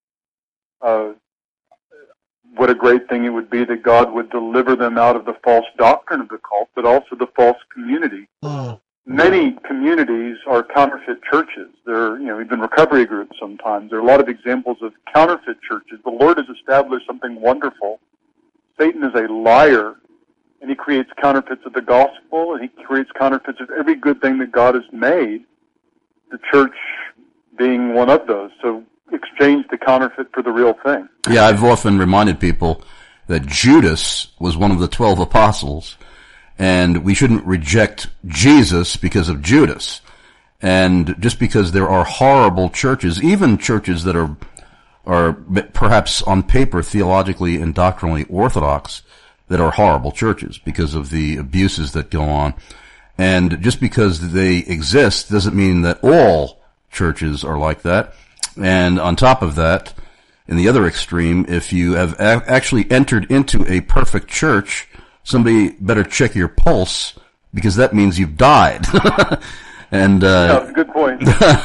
Uh, what a great thing it would be that God would deliver them out of the false doctrine of the cult, but also the false community. Oh. Many communities are counterfeit churches. They're, you know, even recovery groups sometimes. There are a lot of examples of counterfeit churches. The Lord has established something wonderful. Satan is a liar, and he creates counterfeits of the gospel, and he creates counterfeits of every good thing that God has made, the church being one of those. So exchange the counterfeit for the real thing. Yeah, I've often reminded people that Judas was one of the twelve apostles, and we shouldn't reject Jesus because of Judas. And just because there are horrible churches, even churches that are are perhaps on paper theologically and doctrinally orthodox, that are horrible churches because of the abuses that go on. And just because they exist doesn't mean that all churches are like that. And on top of that, in the other extreme, if you have a- actually entered into a perfect church, somebody better check your pulse, because that means you've died. and uh, yeah, good point.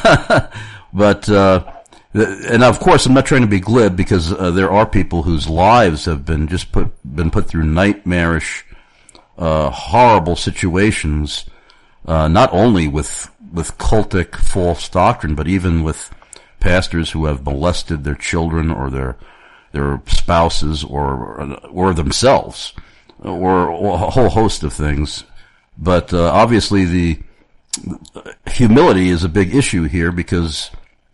But uh, and of course, I'm not trying to be glib, because uh, there are people whose lives have been just put been put through nightmarish, uh, horrible situations, uh, not only with with cultic false doctrine, but even with pastors who have molested their children or their their spouses or or themselves, or, or a whole host of things. But uh, obviously, the humility is a big issue here, because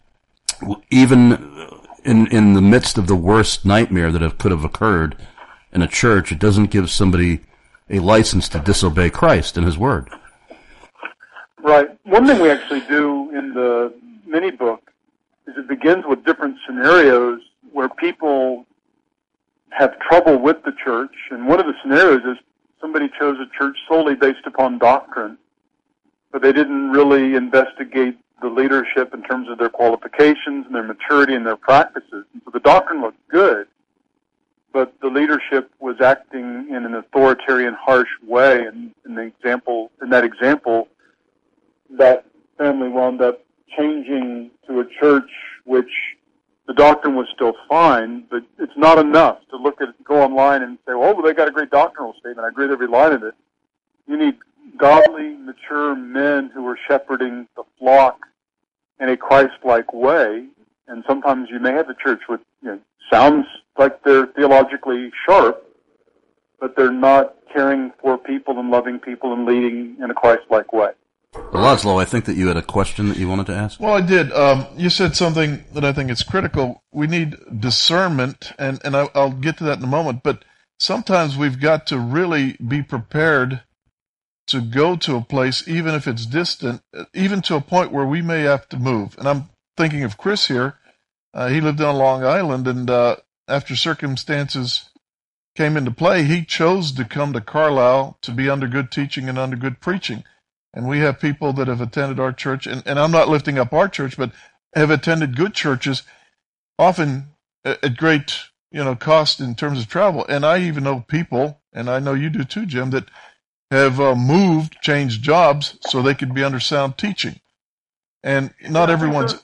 even in in the midst of the worst nightmare that have, could have occurred in a church, it doesn't give somebody a license to disobey Christ and his word. Right. One thing we actually do in the mini book is it begins with different scenarios where people have trouble with the church. And one of the scenarios is somebody chose a church solely based upon doctrine, but they didn't really investigate the leadership in terms of their qualifications and their maturity and their practices. And so the doctrine looked good, but the leadership was acting in an authoritarian, harsh way. And in the example, in that example, that family wound up changing to a church which the doctrine was still fine, but it's not enough to look at it, go online and say, well, they got a great doctrinal statement. I agree with every line of it. You need godly, mature men who are shepherding the flock in a Christ-like way. And sometimes you may have a church with, you know, sounds like they're theologically sharp, but they're not caring for people and loving people and leading in a Christ-like way. Laszlo, I think that you had a question that you wanted to ask. Well, I did. Um, you said something that I think is critical. We need discernment, and, and I, I'll get to that in a moment, but sometimes we've got to really be prepared to go to a place, even if it's distant, even to a point where we may have to move. And I'm thinking of Chris here. Uh, he lived on Long Island, and uh, after circumstances came into play, he chose to come to Carlisle to be under good teaching and under good preaching. And we have people that have attended our church, and, and I'm not lifting up our church, but have attended good churches, often at, at great, you know, cost in terms of travel. And I even know people, and I know you do too, Jim, that have uh, moved, changed jobs so they could be under sound teaching. And not everyone's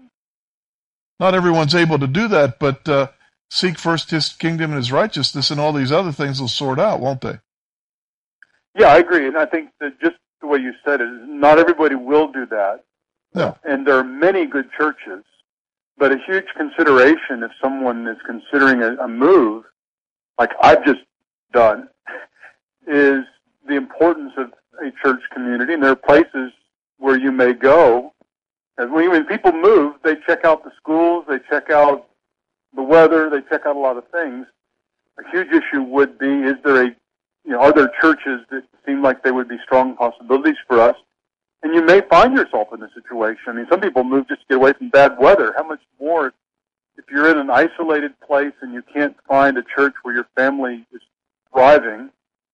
not everyone's able to do that, but uh, seek first his kingdom and his righteousness, and all these other things will sort out, won't they? Yeah, I agree. And I think that just the way you said it, not everybody will do that. No. And there are many good churches, but a huge consideration if someone is considering a, a move, like I've just done, is the importance of a church community. And there are places where you may go. And when, when people move, they check out the schools, they check out the weather, they check out a lot of things. A huge issue would be, is there a You know, are there churches that seem like they would be strong possibilities for us? And you may find yourself in this situation. I mean, some people move just to get away from bad weather. How much more if you're in an isolated place and you can't find a church where your family is thriving,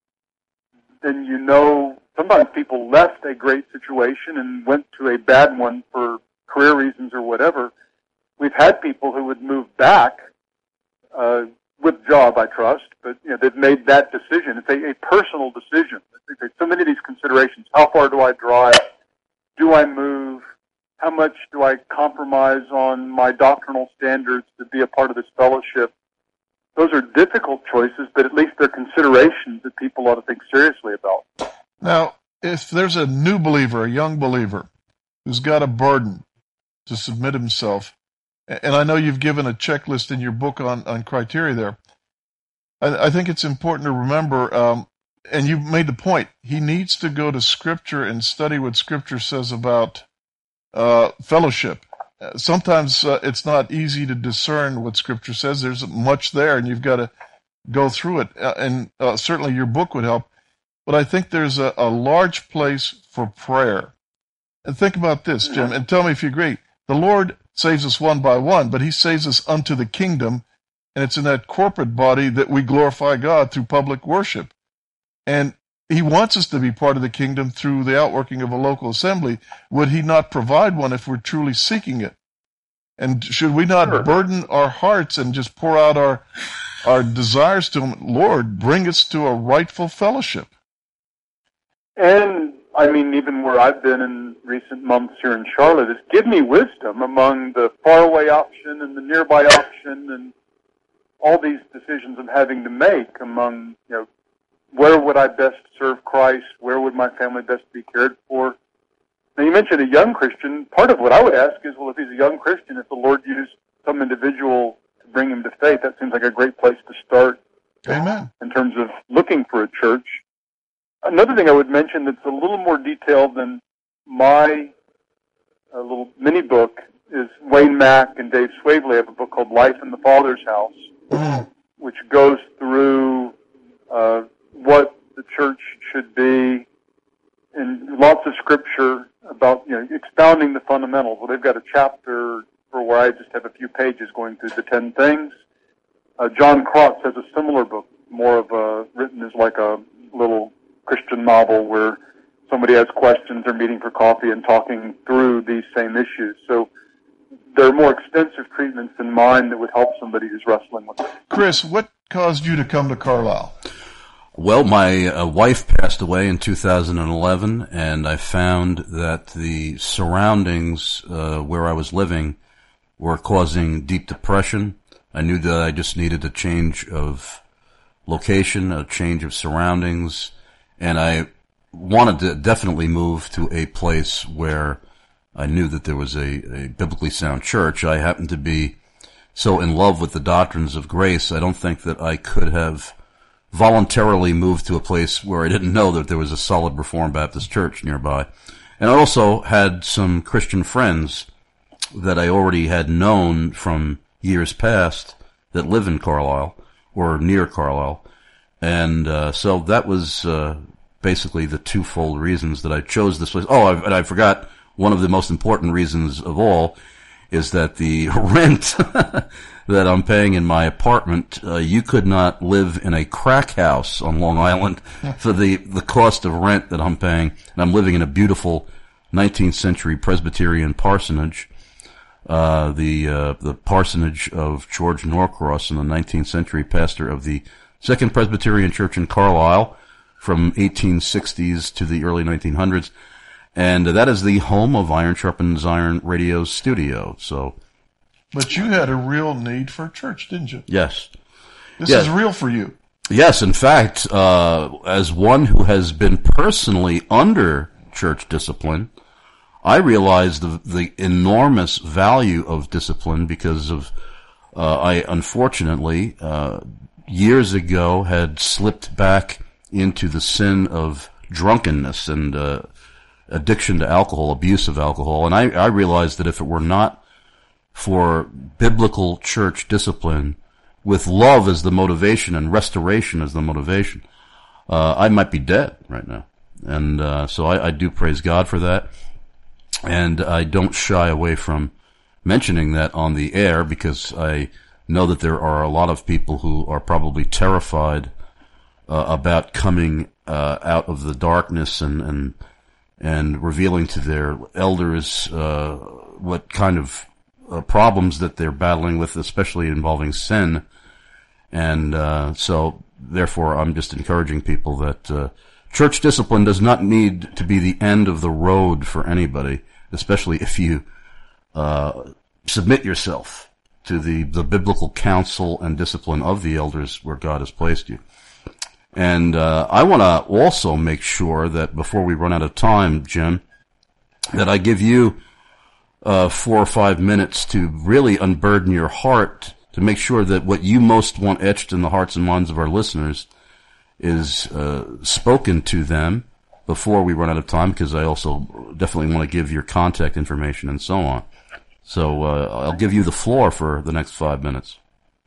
then you know sometimes people left a great situation and went to a bad one for career reasons or whatever. We've had people who would move back, uh, with job, I trust, but you know, they've made that decision. It's a, a personal decision. I think there's so many of these considerations. How far do I drive? Do I move? How much do I compromise on my doctrinal standards to be a part of this fellowship? Those are difficult choices, but at least they're considerations that people ought to think seriously about. Now, if there's a new believer, a young believer, who's got a burden to submit himself, and I know you've given a checklist in your book on, on criteria there. I, I think it's important to remember, um, and you made the point, he needs to go to Scripture and study what Scripture says about uh, fellowship. Sometimes uh, it's not easy to discern what Scripture says. There's much there, and you've got to go through it. Uh, and uh, certainly your book would help. But I think there's a, a large place for prayer. And think about this, Jim, and tell me if you agree. The Lord saves us one by one, but he saves us unto the kingdom, and it's in that corporate body that we glorify God through public worship. And he wants us to be part of the kingdom through the outworking of a local assembly. Would he not provide one if we're truly seeking it? And should we not sure. burden our hearts and just pour out our our desires to him? Lord, bring us to a rightful fellowship. And I mean, even where I've been in recent months here in Charlotte, is give me wisdom among the faraway option and the nearby option and all these decisions I'm having to make among, you know, where would I best serve Christ? Where would my family best be cared for? Now, you mentioned a young Christian. Part of what I would ask is, well, if he's a young Christian, if the Lord used some individual to bring him to faith, that seems like a great place to start. Amen. In terms of looking for a church. Another thing I would mention that's a little more detailed than my uh, little mini book is Wayne Mack and Dave Swavely have a book called Life in the Father's House, mm. which goes through uh, what the church should be, and lots of scripture about, you know, expounding the fundamentals. Well, they've got a chapter for where I just have a few pages going through the ten things. Uh, John Crotts has a similar book, more of a, written as like a little Christian novel where somebody has questions, they're meeting for coffee and talking through these same issues. So there are more extensive treatments than mine that would help somebody who's wrestling with it. Chris, what caused you to come to Carlisle? Well, my uh, wife passed away in two thousand eleven, and I found that the surroundings uh, where I was living were causing deep depression. I knew that I just needed a change of location, a change of surroundings, and I wanted to definitely move to a place where I knew that there was a, a biblically sound church. I happened to be so in love with the doctrines of grace, I don't think that I could have voluntarily moved to a place where I didn't know that there was a solid Reformed Baptist church nearby. And I also had some Christian friends that I already had known from years past that live in Carlisle or near Carlisle. And uh, so that was uh, basically the twofold reasons that I chose this place. Oh, I, and I forgot one of the most important reasons of all is that the rent that I'm paying in my apartment, uh, you could not live in a crack house on Long Island for the, the cost of rent that I'm paying. And I'm living in a beautiful nineteenth century Presbyterian parsonage, uh, the, uh, the parsonage of George Norcross, in the nineteenth century, pastor of the Second Presbyterian Church in Carlisle from eighteen sixties to the early nineteen hundreds. And that is the home of Iron Sharpens Iron Radio's studio. So, but you had a real need for a church, didn't you? Yes. This yes. is real for you. Yes, in fact, uh, as one who has been personally under church discipline, I realized the, the enormous value of discipline because of, uh, I unfortunately, uh, years ago had slipped back into the sin of drunkenness and, uh, addiction to alcohol, abuse of alcohol. And I, I realized that if it were not for biblical church discipline with love as the motivation and restoration as the motivation, uh, I might be dead right now. And, uh, so I, I do praise God for that. And I don't shy away from mentioning that on the air because I know that there are a lot of people who are probably terrified, uh, about coming, uh, out of the darkness and, and, and revealing to their elders uh what kind of uh, problems that they're battling with, especially involving sin. And uh so, therefore, I'm just encouraging people that uh church discipline does not need to be the end of the road for anybody, especially if you uh submit yourself to the, the biblical counsel and discipline of the elders where God has placed you. And uh I want to also make sure that before we run out of time, Jim, that I give you uh four or five minutes to really unburden your heart to make sure that what you most want etched in the hearts and minds of our listeners is uh spoken to them before we run out of time, because I also definitely want to give your contact information and so on. So uh I'll give you the floor for the next five minutes.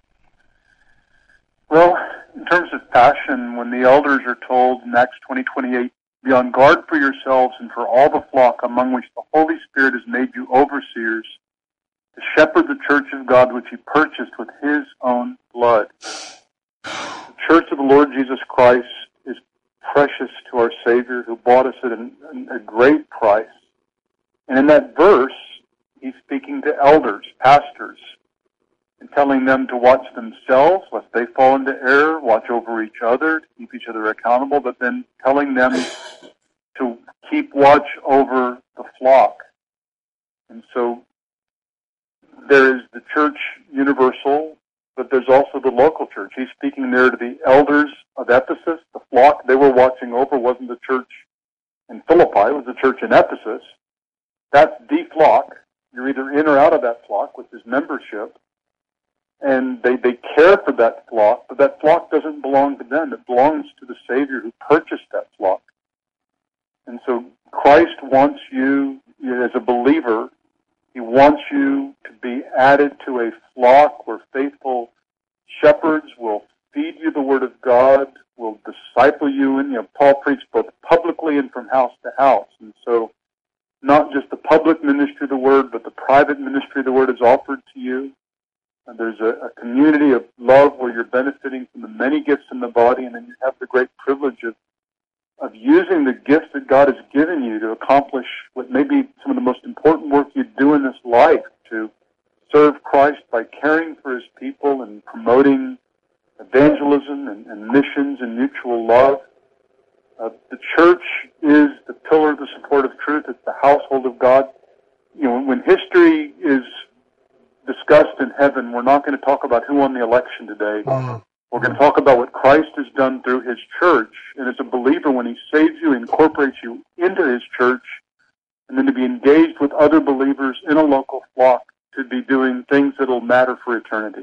Well, in terms of passion, when the elders are told in Acts twenty twenty-eight, be on guard for yourselves and for all the flock among which the Holy Spirit has made you overseers, to shepherd the church of God which he purchased with his own blood. The church of the Lord Jesus Christ is precious to our Savior, who bought us at an, a great price. And in that verse, he's speaking to elders, pastors, and telling them to watch themselves, lest they fall into error, watch over each other, to keep each other accountable, but then telling them to keep watch over the flock. And so there is the church universal, but there's also the local church. He's speaking there to the elders of Ephesus. The flock they were watching over wasn't the church in Philippi, it was the church in Ephesus. That's the flock. You're either in or out of that flock, which is membership. And they, they care for that flock, but that flock doesn't belong to them. It belongs to the Savior who purchased that flock. And so Christ wants you, as a believer, he wants you to be added to a flock where faithful shepherds will feed you the Word of God, will disciple you. And, you know, Paul preached both publicly and from house to house. And so not just the public ministry of the Word, but the private ministry of the Word is offered to you. And there's a, a community of love where you're benefiting from the many gifts in the body, and then you have the great privilege of of using the gifts that God has given you to accomplish what may be some of the most important work you do in this life, to serve Christ by caring for His people and promoting evangelism and, and missions and mutual love. Uh, the church is the pillar of the support of truth. It's the household of God. You know, when history is discussed in heaven, we're not going to talk about who won the election today. Uh-huh. We're going to talk about what Christ has done through His church. And as a believer, when He saves you, He incorporates you into His church, and then to be engaged with other believers in a local flock to be doing things that will matter for eternity.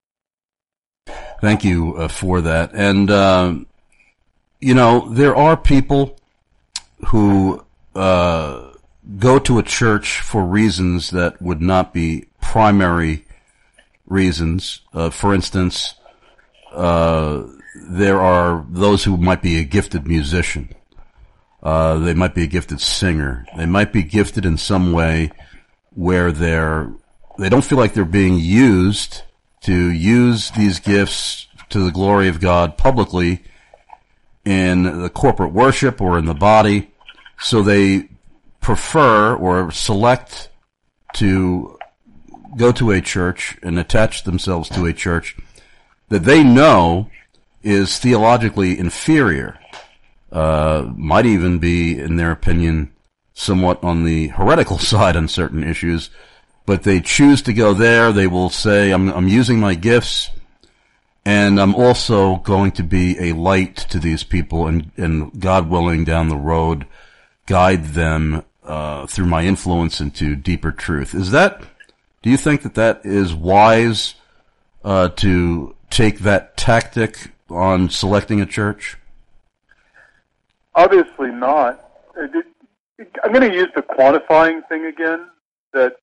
Thank you uh, for that. And, uh, you know, there are people who uh, go to a church for reasons that would not be primary reasons. Uh, for instance, uh, there are those who might be a gifted musician. Uh, they might be a gifted singer. They might be gifted in some way where they're, they don't feel like they're being used to use these gifts to the glory of God publicly in the corporate worship or in the body. So they prefer or select to go to a church and attach themselves to a church that they know is theologically inferior, uh, might even be, in their opinion, somewhat on the heretical side on certain issues, but they choose to go there. They will say, I'm, I'm using my gifts, and I'm also going to be a light to these people, and, and God willing, down the road, guide them uh, through my influence into deeper truth. Is that, do you think that that is wise uh, to take that tactic on selecting a church? Obviously not. It, it, I'm going to use the quantifying thing again, that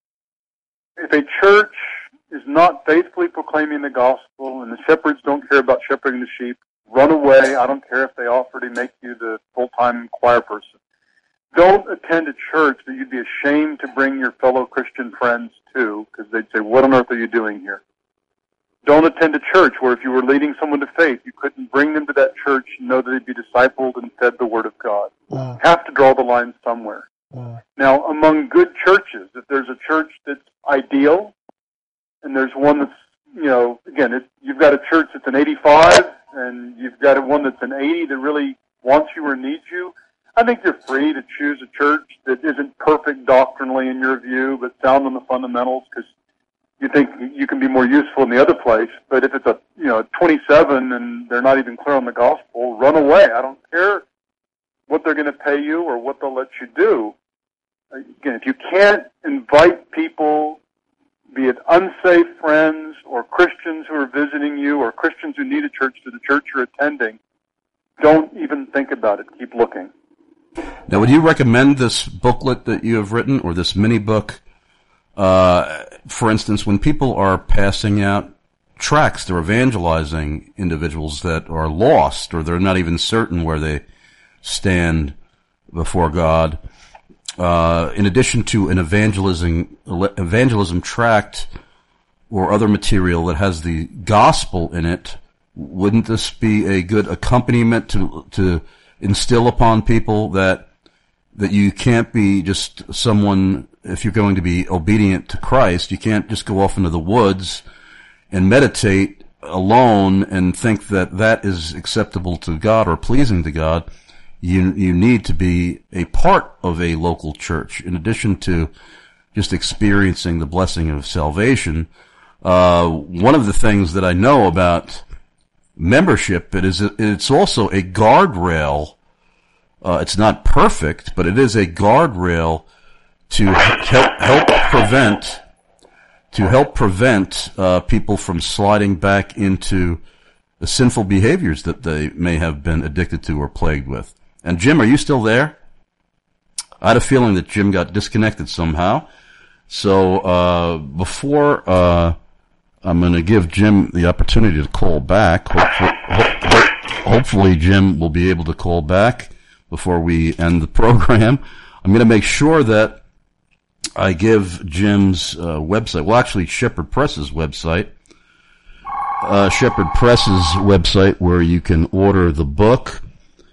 if a church is not faithfully proclaiming the gospel and the shepherds don't care about shepherding the sheep, run away. I don't care if they offer to make you the full-time choir person. Don't attend a church that you'd be ashamed to bring your fellow Christian friends to, because they'd say, what on earth are you doing here? Don't attend a church where if you were leading someone to faith, you couldn't bring them to that church and know that they'd be discipled and fed the Word of God. Wow. You have to draw the line somewhere. Wow. Now, among good churches, if there's a church that's ideal, and there's one that's, you know, again, it, you've got a church that's an eighty-five, and you've got one that's an eighty that really wants you or needs you, I think you're free to choose a church that isn't perfect doctrinally in your view, but sound on the fundamentals, because you think you can be more useful in the other place. But if it's a, you know, twenty-seven and they're not even clear on the gospel, run away. I don't care what they're going to pay you or what they'll let you do. Again, if you can't invite people, be it unsafe friends or Christians who are visiting you or Christians who need a church, to the church you're attending, don't even think about it. Keep looking. Now, would you recommend this booklet that you have written, or this mini book? Uh, for instance, when people are passing out tracts, they're evangelizing individuals that are lost, or they're not even certain where they stand before God. Uh, in addition to an evangelism, evangelism tract or other material that has the gospel in it, wouldn't this be a good accompaniment to, to instill upon people that, that you can't be just someone, if you're going to be obedient to Christ, you can't just go off into the woods and meditate alone and think that that is acceptable to God or pleasing to God. You, you need to be a part of a local church in addition to just experiencing the blessing of salvation. Uh, one of the things that I know about membership, it is, it's also a guardrail. Uh, it's not perfect, but it is a guardrail to help, help prevent, to help prevent, uh, people from sliding back into the sinful behaviors that they may have been addicted to or plagued with. And Jim, are you still there? I had a feeling that Jim got disconnected somehow. So, uh, before, uh, I'm going to give Jim the opportunity to call back. Hopefully, ho- hopefully, Jim will be able to call back before we end the program. I'm going to make sure that I give Jim's uh, website, well, actually, Shepherd Press's website, uh, Shepherd Press's website, where you can order the book.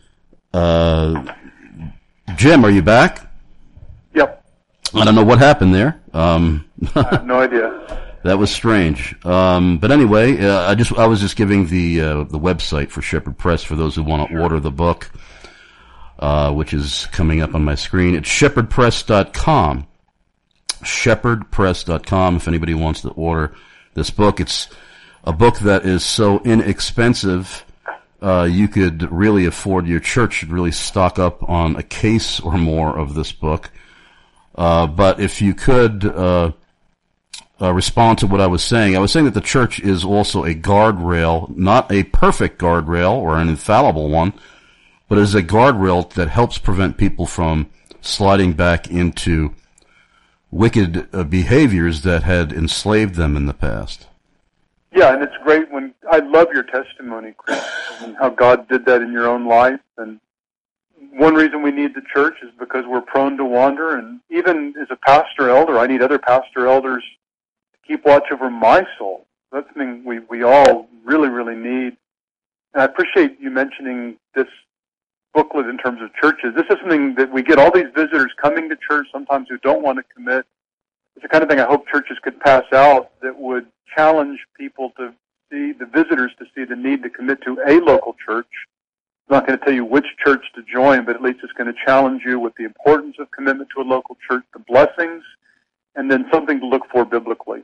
Uh, Jim, are you back? Yep. I don't know what happened there. Um, I have no idea. That was strange. Um, but anyway, uh, I just I was just giving the uh, the website for Shepherd Press for those who want to sure. order the book, uh, which is coming up on my screen. It's shepherd press dot com. shepherd press dot com if anybody wants to order this book. It's a book that is so inexpensive, uh, you could really afford, your church should really stock up on a case or more of this book. Uh, but if you could, uh, uh, respond to what I was saying, I was saying that the church is also a guardrail, not a perfect guardrail or an infallible one, but is a guardrail that helps prevent people from sliding back into wicked uh, behaviors that had enslaved them in the past. Yeah, and it's great when, I love your testimony, Chris, and how God did that in your own life. And one reason we need the church is because we're prone to wander, and even as a pastor elder, I need other pastor elders to keep watch over my soul. That's something we, we all really, really need. And I appreciate you mentioning this booklet in terms of churches. This is something that we get all these visitors coming to church sometimes who don't want to commit. It's the kind of thing I hope churches could pass out that would challenge people to see, the visitors to see the need to commit to a local church. I'm not going to tell you which church to join, but at least it's going to challenge you with the importance of commitment to a local church, the blessings, and then something to look for biblically.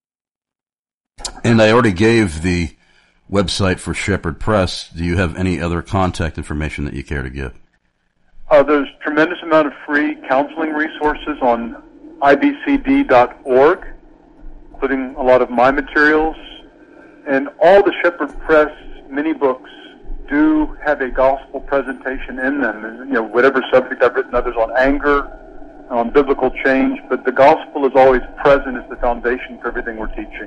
And I already gave the website for Shepherd Press. Do you have any other contact information that you care to give? Uh, there's a tremendous amount of free counseling resources on I B C D dot org, including a lot of my materials. And all the Shepherd Press mini books do have a gospel presentation in them. And, you know, whatever subject I've written, others on anger, on biblical change, but the gospel is always present as the foundation for everything we're teaching.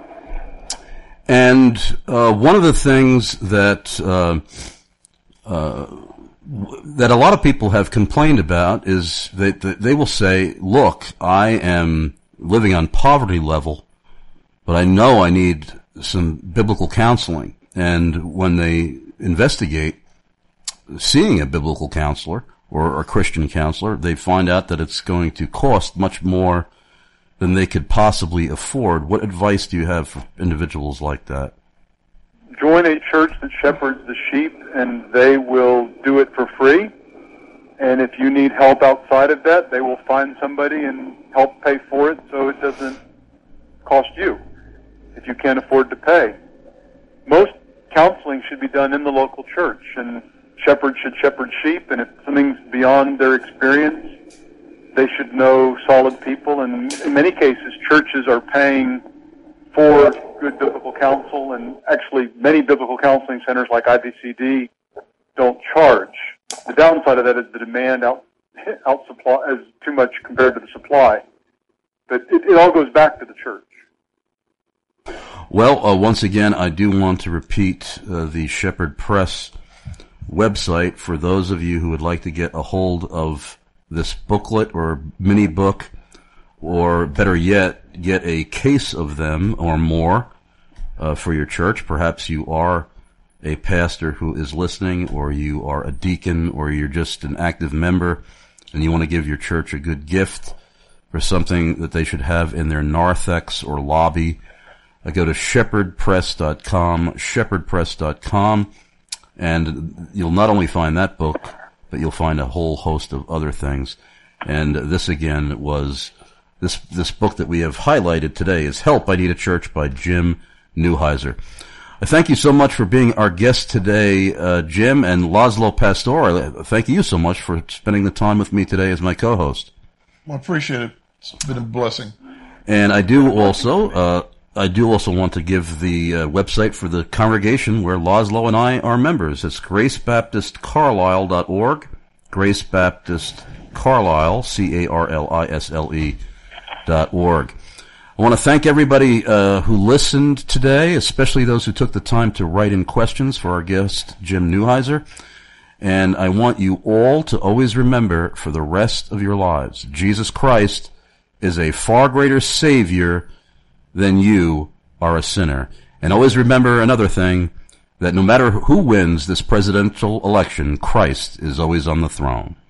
And uh, one of the things that uh, uh, that a lot of people have complained about is that they will say, look, I am living on poverty level, but I know I need some biblical counseling. And when they investigate seeing a biblical counselor or a Christian counselor, they find out that it's going to cost much more than they could possibly afford. What advice do you have for individuals like that? Join a church that shepherds the sheep, and they will do it for free. And if you need help outside of that, they will find somebody and help pay for it so it doesn't cost you if you can't afford to pay. Most counseling should be done in the local church, and shepherds should shepherd sheep, and if something's beyond their experience, they should know solid people. And in many cases, churches are paying for good biblical counsel, and actually many biblical counseling centers like I B C D don't charge. The downside of that is the demand out, out supply is too much compared to the supply. But it, it all goes back to the church. Well, uh, once again, I do want to repeat uh, the Shepherd Press website for those of you who would like to get a hold of this booklet or mini book, or better yet, get a case of them or more uh, for your church. Perhaps you are a pastor who is listening, or you are a deacon, or you're just an active member, and you want to give your church a good gift for something that they should have in their narthex or lobby. Uh, go to shepherd press dot com, shepherd press dot com, and you'll not only find that book, but you'll find a whole host of other things. And this again was, this this book that we have highlighted today is Help, I Need a Church by Jim Neuheiser. I thank you so much for being our guest today, uh, Jim, and Laszlo Pastor. I thank you so much for spending the time with me today as my co-host. I appreciate it. It's been a blessing. And I do also, uh, I do also want to give the uh, website for the congregation where Laszlo and I are members. It's grace baptist carlisle dot org, Grace Baptist Carlisle, C A R L I S L E dot org. I want to thank everybody uh, who listened today, especially those who took the time to write in questions for our guest, Jim Neuheiser. And I want you all to always remember for the rest of your lives, Jesus Christ is a far greater Savior than you are a sinner. And always remember another thing, that no matter who wins this presidential election, Christ is always on the throne.